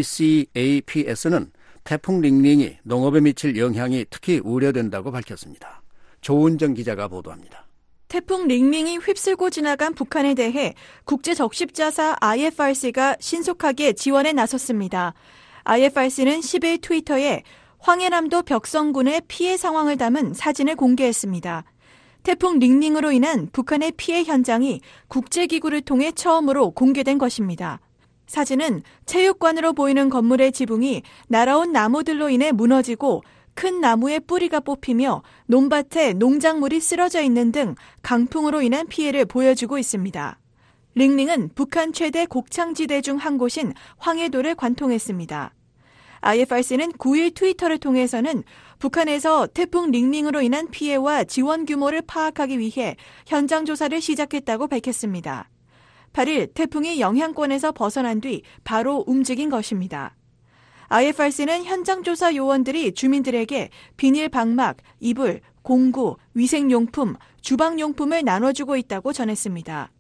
ACAPS는 태풍 링링이 농업에 미칠 영향이 특히 우려된다고 밝혔습니다. 조은정 기자가 보도합니다. 태풍 링링이 휩쓸고 지나간 북한에 대해 국제 적십자사 IFRC가 신속하게 지원에 나섰습니다. IFRC는 10일 트위터에 황해남도 벽성군의 피해 상황을 담은 사진을 공개했습니다. 태풍 링링으로 인한 북한의 피해 현장이 국제기구를 통해 처음으로 공개된 것입니다. 사진은 체육관으로 보이는 건물의 지붕이 날아온 나무들로 인해 무너지고 큰 나무의 뿌리가 뽑히며 논밭에 농작물이 쓰러져 있는 등 강풍으로 인한 피해를 보여주고 있습니다. 링링은 북한 최대 곡창지대 중 한 곳인 황해도를 관통했습니다. IFRC는 9일 트위터를 통해서는 북한에서 태풍 링링으로 인한 피해와 지원 규모를 파악하기 위해 현장 조사를 시작했다고 밝혔습니다. 8일 태풍이 영향권에서 벗어난 뒤 바로 움직인 것입니다. IFRC는 현장 조사 요원들이 주민들에게 비닐 방막, 이불, 공구, 위생용품, 주방용품을 나눠주고 있다고 전했습니다.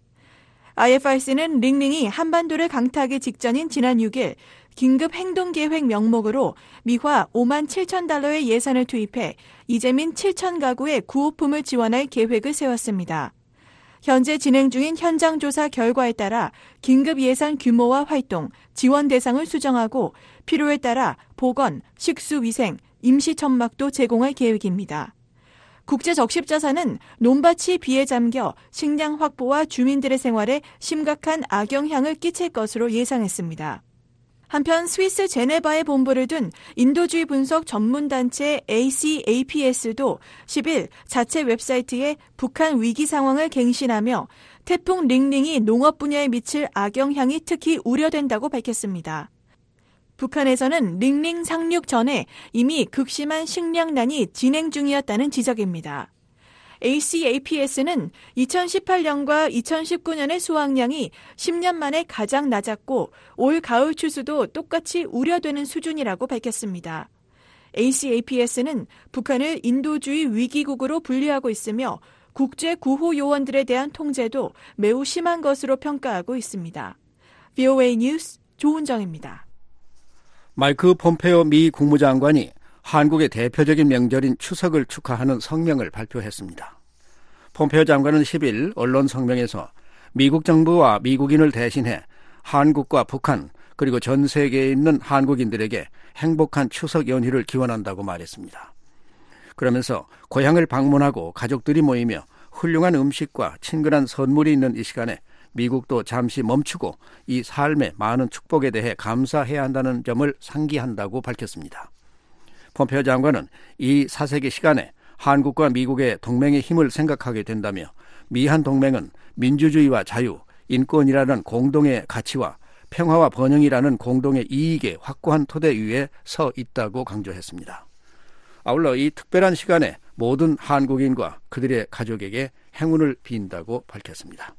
IFRC는 링링이 한반도를 강타하기 직전인 지난 6일 긴급 행동계획 명목으로 미화 5만 7천 달러의 예산을 투입해 이재민 7천 가구의 구호품을 지원할 계획을 세웠습니다. 현재 진행 중인 현장 조사 결과에 따라 긴급 예산 규모와 활동, 지원 대상을 수정하고 필요에 따라 보건, 식수위생, 임시천막도 제공할 계획입니다. 국제적십자사는 논밭이 비에 잠겨 식량 확보와 주민들의 생활에 심각한 악영향을 끼칠 것으로 예상했습니다. 한편 스위스 제네바에 본부를 둔 인도주의 분석 전문단체 ACAPS도 10일 자체 웹사이트에 북한 위기 상황을 갱신하며 태풍 링링이 농업 분야에 미칠 악영향이 특히 우려된다고 밝혔습니다. 북한에서는 링링 상륙 전에 이미 극심한 식량난이 진행 중이었다는 지적입니다. ACAPS는 2018년과 2019년의 수확량이 10년 만에 가장 낮았고 올 가을 추수도 똑같이 우려되는 수준이라고 밝혔습니다. ACAPS는 북한을 인도주의 위기국으로 분류하고 있으며 국제 구호 요원들에 대한 통제도 매우 심한 것으로 평가하고 있습니다. VOA 뉴스 조은정입니다. 마이크 폼페오 미 국무장관이 한국의 대표적인 명절인 추석을 축하하는 성명을 발표했습니다. 폼페오 장관은 10일 언론 성명에서 미국 정부와 미국인을 대신해 한국과 북한 그리고 전 세계에 있는 한국인들에게 행복한 추석 연휴를 기원한다고 말했습니다. 그러면서 고향을 방문하고 가족들이 모이며 훌륭한 음식과 친근한 선물이 있는 이 시간에 미국도 잠시 멈추고 이 삶의 많은 축복에 대해 감사해야 한다는 점을 상기한다고 밝혔습니다. 폼페오 장관은 이 사색의 시간에 한국과 미국의 동맹의 힘을 생각하게 된다며 미한 동맹은 민주주의와 자유, 인권이라는 공동의 가치와 평화와 번영이라는 공동의 이익의 확고한 토대 위에 서 있다고 강조했습니다. 아울러 이 특별한 시간에 모든 한국인과 그들의 가족에게 행운을 빈다고 밝혔습니다.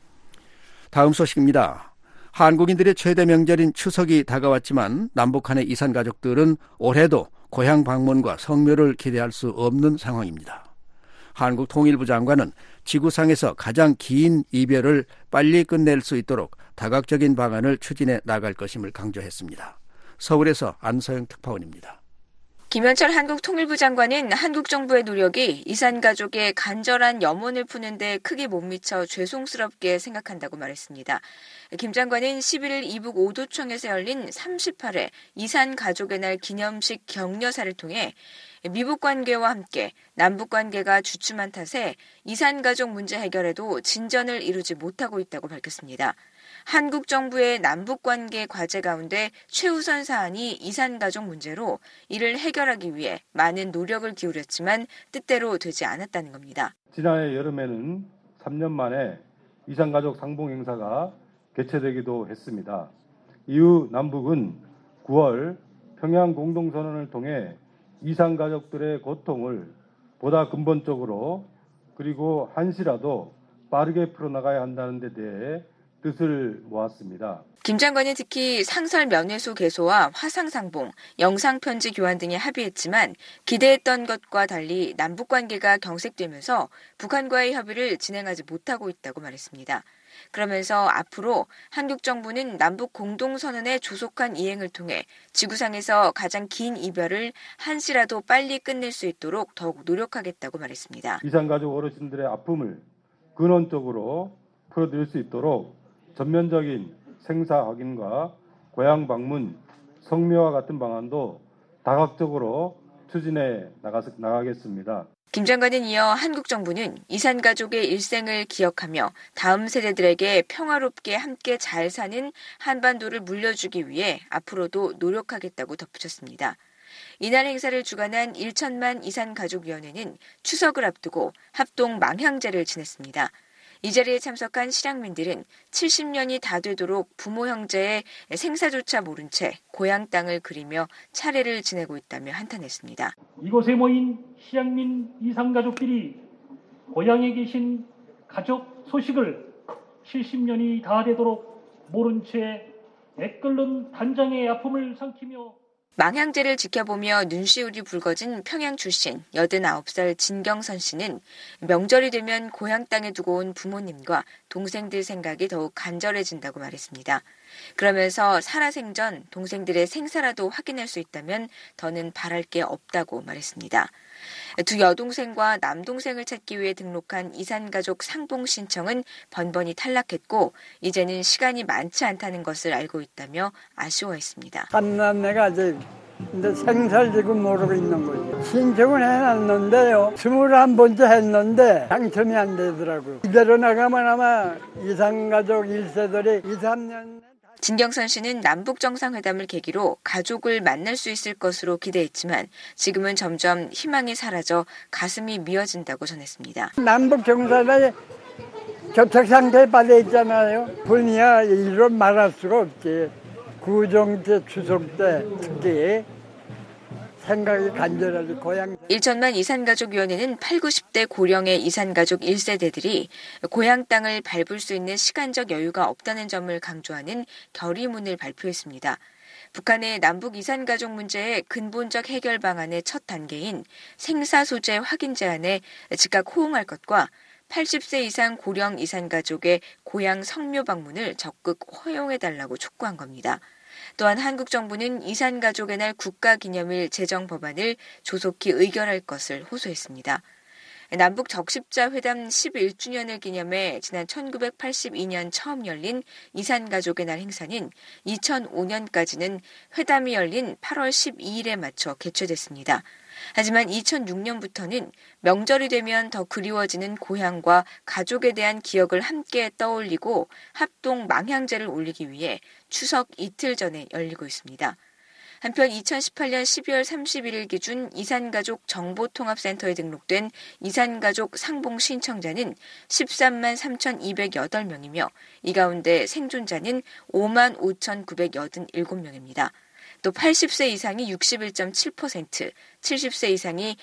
다음 소식입니다. 한국인들의 최대 명절인 추석이 다가왔지만 남북한의 이산 가족들은 올해도 고향 방문과 성묘를 기대할 수 없는 상황입니다. 한국 통일부 장관은 지구상에서 가장 긴 이별을 빨리 끝낼 수 있도록 다각적인 방안을 추진해 나갈 것임을 강조했습니다. 서울에서 안서영 특파원입니다. 김현철 한국 통일부 장관은 한국 정부의 노력이 이산 가족의 간절한 염원을 푸는 데 크게 못 미쳐 죄송스럽게 생각한다고 말했습니다. 김 장관은 11일 이북 오도청에서 열린 38회 이산 가족의 날 기념식 격려사를 통해 미북 관계와 함께 남북 관계가 주춤한 탓에 이산 가족 문제 해결에도 진전을 이루지 못하고 있다고 밝혔습니다. 한국 정부의 남북 관계 과제 가운데 최우선 사안이 이산 가족 문제로 이를 해결하기 위해 많은 노력을 기울였지만 뜻대로 되지 않았다는 겁니다. 지난해 여름에는 3년 만에 이산 가족 상봉 행사가 개최되기도 했습니다. 이후 남북은 9월 평양 공동선언을 통해 이산 가족들의 고통을 보다 근본적으로 그리고 한시라도 빠르게 풀어나가야 한다는 데 대해 뜻을 모았습니다. 김 장관은 특히 상설 면회소 개소와 화상상봉, 영상편지 교환 등에 합의했지만 기대했던 것과 달리 남북관계가 경색되면서 북한과의 협의를 진행하지 못하고 있다고 말했습니다. 그러면서 앞으로 한국 정부는 남북 공동선언의 조속한 이행을 통해 지구상에서 가장 긴 이별을 한시라도 빨리 끝낼 수 있도록 더욱 노력하겠다고 말했습니다. 이산가족 어르신들의 아픔을 근원적으로 풀어드릴 수 있도록 전면적인 생사 확인과 고향 방문, 성묘와 같은 방안도 다각적으로 추진해 나가겠습니다. 김 장관은 이어 한국 정부는 이산 가족의 일생을 기억하며 다음 세대들에게 평화롭게 함께 잘 사는 한반도를 물려주기 위해 앞으로도 노력하겠다고 덧붙였습니다. 이날 행사를 주관한 1천만 이산가족위원회는 추석을 앞두고 합동 망향제를 지냈습니다. 이 자리에 참석한 실향민들은 70년이 다 되도록 부모 형제의 생사조차 모른 채 고향 땅을 그리며 차례를 지내고 있다며 한탄했습니다. 이곳에 모인 실향민 이산가족들이 고향에 계신 가족 소식을 70년이 다 되도록 모른 채 애끓는 단장의 아픔을 삼키며 망향제를 지켜보며 눈시울이 붉어진 평양 출신 89살 진경선 씨는 명절이 되면 고향 땅에 두고 온 부모님과 동생들 생각이 더욱 간절해진다고 말했습니다. 그러면서 살아생전 동생들의 생사라도 확인할 수 있다면 더는 바랄 게 없다고 말했습니다. 두 여동생과 남동생을 찾기 위해 등록한 이산가족 상봉 신청은 번번이 탈락했고 이제는 시간이 많지 않다는 것을 알고 있다며 아쉬워했습니다. 삼남매가 이제 생사를 지금 모르고 있는 거죠. 신청을 해놨는데요. 21번째 했는데 당첨이 안 되더라고요. 이대로 나가면 아마 이산가족 1세들이 2, 3년 진경선 씨는 남북 정상회담을 계기로 가족을 만날 수 있을 것으로 기대했지만 지금은 점점 희망이 사라져 가슴이 미어진다고 전했습니다. 남북 정상회담에 교착 상태에 빠져 있잖아요. 분이야 이로 말할 수가 없지. 구정 때 추석 때 특히 생각이 간절하지 고향. 1천만 이산가족위원회는 8, 90대 고령의 이산가족 1세대들이 고향 땅을 밟을 수 있는 시간적 여유가 없다는 점을 강조하는 결의문을 발표했습니다. 북한의 남북 이산가족 문제의 근본적 해결 방안의 첫 단계인 생사소재 확인 제안에 즉각 호응할 것과 80세 이상 고령 이산가족의 고향 성묘 방문을 적극 허용해달라고 촉구한 겁니다. 또한 한국 정부는 이산가족의 날 국가기념일 제정 법안을 조속히 의결할 것을 호소했습니다. 남북 적십자 회담 11주년을 기념해 지난 1982년 처음 열린 이산가족의 날 행사는 2005년까지는 회담이 열린 8월 12일에 맞춰 개최됐습니다. 하지만 2006년부터는 명절이 되면 더 그리워지는 고향과 가족에 대한 기억을 함께 떠올리고 합동 망향제를 올리기 위해 추석 이틀 전에 열리고 있습니다. 한편 2018년 12월 31일 기준 이산가족 정보통합센터에 등록된 이산가족 상봉 신청자는 13만 3,208명이며 이 가운데 생존자는 5만 5,987명입니다. 또 80세 이상이 61.7%, 70세 이상이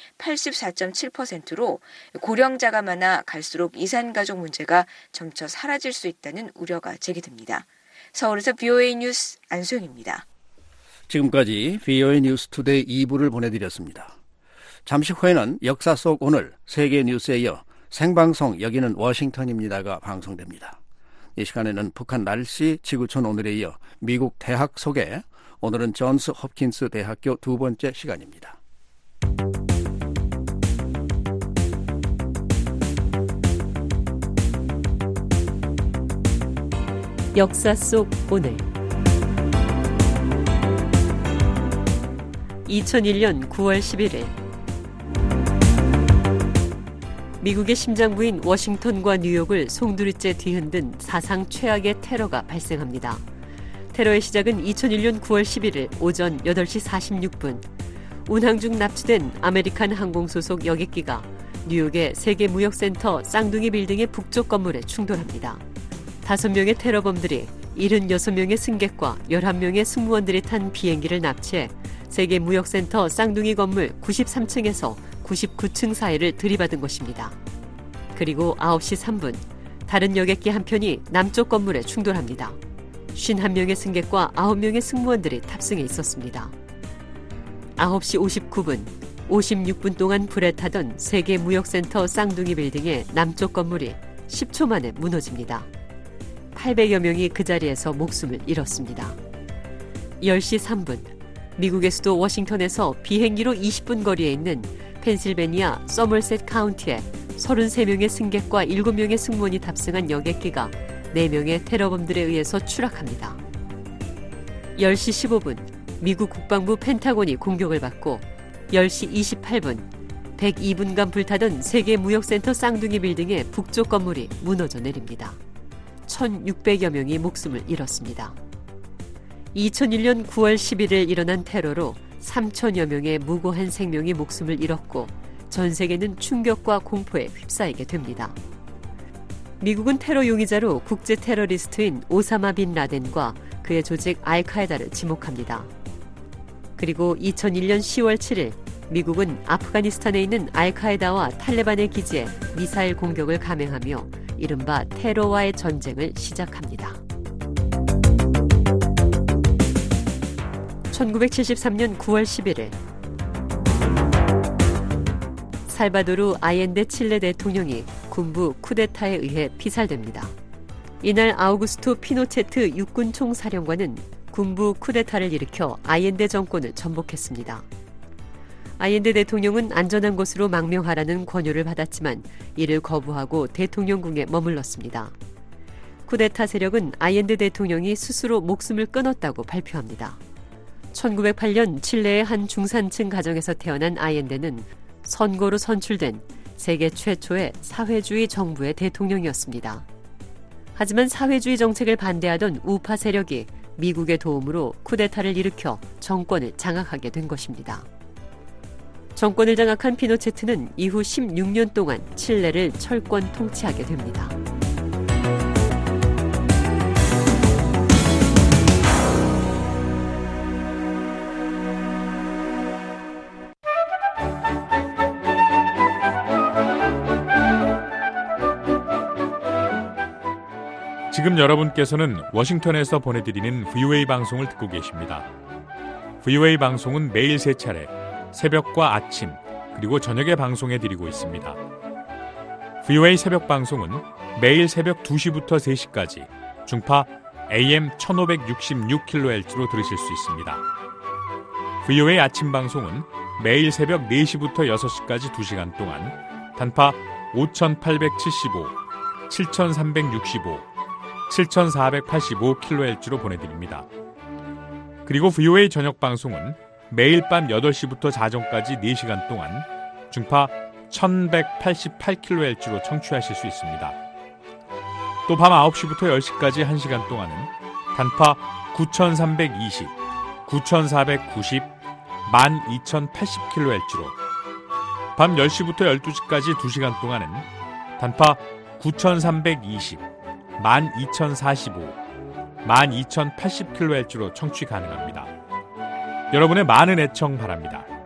84.7%로 고령자가 많아 갈수록 이산가족 문제가 점차 사라질 수 있다는 우려가 제기됩니다. 서울에서 VOA 뉴스 안소영입니다. 지금까지 VOA 뉴스 투데이 2부를 보내드렸습니다. 잠시 후에는 역사 속 오늘 세계 뉴스에 이어 생방송 여기는 워싱턴입니다가 방송됩니다. 이 시간에는 북한 날씨, 지구촌 오늘에 이어 미국 대학 소개, 오늘은 존스 홉킨스 대학교 두 번째 시간입니다. 역사 속 오늘 2001년 9월 11일 미국의 심장부인 워싱턴과 뉴욕을 송두리째 뒤흔든 사상 최악의 테러가 발생합니다. 테러의 시작은 2001년 9월 11일 오전 8시 46분 운항 중 납치된 아메리칸 항공 소속 여객기가 뉴욕의 세계무역센터 쌍둥이 빌딩의 북쪽 건물에 충돌합니다. 5명의 테러범들이 76명의 승객과 11명의 승무원들이 탄 비행기를 납치해 세계무역센터 쌍둥이 건물 93층에서 99층 사이를 들이받은 것입니다. 그리고 9시 3분 다른 여객기 한 편이 남쪽 건물에 충돌합니다. 51명의 승객과 9명의 승무원들이 탑승해 있었습니다. 9시 59분, 56분 동안 불에 타던 세계무역센터 쌍둥이 빌딩의 남쪽 건물이 10초 만에 무너집니다. 800여 명이 그 자리에서 목숨을 잃었습니다. 10시 3분, 미국의 수도 워싱턴에서 비행기로 20분 거리에 있는 펜실베니아 서머셋 카운티에 33명의 승객과 7명의 승무원이 탑승한 여객기가 4명의 테러범들에 의해서 추락합니다. 10시 15분, 미국 국방부 펜타곤이 공격을 받고 10시 28분, 102분간 불타던 세계무역센터 쌍둥이 빌딩의 북쪽 건물이 무너져 내립니다. 1,600여 명이 목숨을 잃었습니다. 2001년 9월 11일 일어난 테러로 3천여 명의 무고한 생명이 목숨을 잃었고 전 세계는 충격과 공포에 휩싸이게 됩니다. 미국은 테러 용의자로 국제 테러리스트인 오사마 빈 라덴과 그의 조직 알카에다를 지목합니다. 그리고 2001년 10월 7일 미국은 아프가니스탄에 있는 알카에다와 탈레반의 기지에 미사일 공격을 감행하며 이른바 테러와의 전쟁을 시작합니다. 1973년 9월 11일 살바도르 아옌데 칠레 대통령이 군부 쿠데타에 의해 피살됩니다. 이날 아우구스토 피노체트 육군 총사령관은 군부 쿠데타를 일으켜 아옌데 정권을 전복했습니다. 아옌데 대통령은 안전한 곳으로 망명하라는 권유를 받았지만 이를 거부하고 대통령궁에 머물렀습니다. 쿠데타 세력은 아옌데 대통령이 스스로 목숨을 끊었다고 발표합니다. 1908년 칠레의 한 중산층 가정에서 태어난 아옌데는 선거로 선출된 세계 최초의 사회주의 정부의 대통령이었습니다. 하지만 사회주의 정책을 반대하던 우파 세력이 미국의 도움으로 쿠데타를 일으켜 정권을 장악하게 된 것입니다. 정권을 장악한 피노체트는 이후 16년 동안 칠레를 철권 통치하게 됩니다. 지금 여러분께서는 워싱턴에서 보내드리는 VOA 방송을 듣고 계십니다. VOA 방송은 매일 3차례 새벽과 아침 그리고 저녁에 방송해드리고 있습니다. VOA 새벽 방송은 매일 새벽 2시부터 3시까지 중파 AM 1566kHz로 들으실 수 있습니다. VOA 아침 방송은 매일 새벽 4시부터 6시까지 2시간 동안 단파 5875, 7365, 7485kHz로 보내드립니다. 그리고 VOA 저녁 방송은 매일 밤 8시부터 자정까지 4시간 동안 중파 1188kHz로 청취하실 수 있습니다. 또 밤 9시부터 10시까지 1시간 동안은 단파 9320, 9490, 12080kHz로 밤 10시부터 12시까지 2시간 동안은 단파 9320, 12045, 12080kHz로 청취 가능합니다. 여러분의 많은 애청 바랍니다.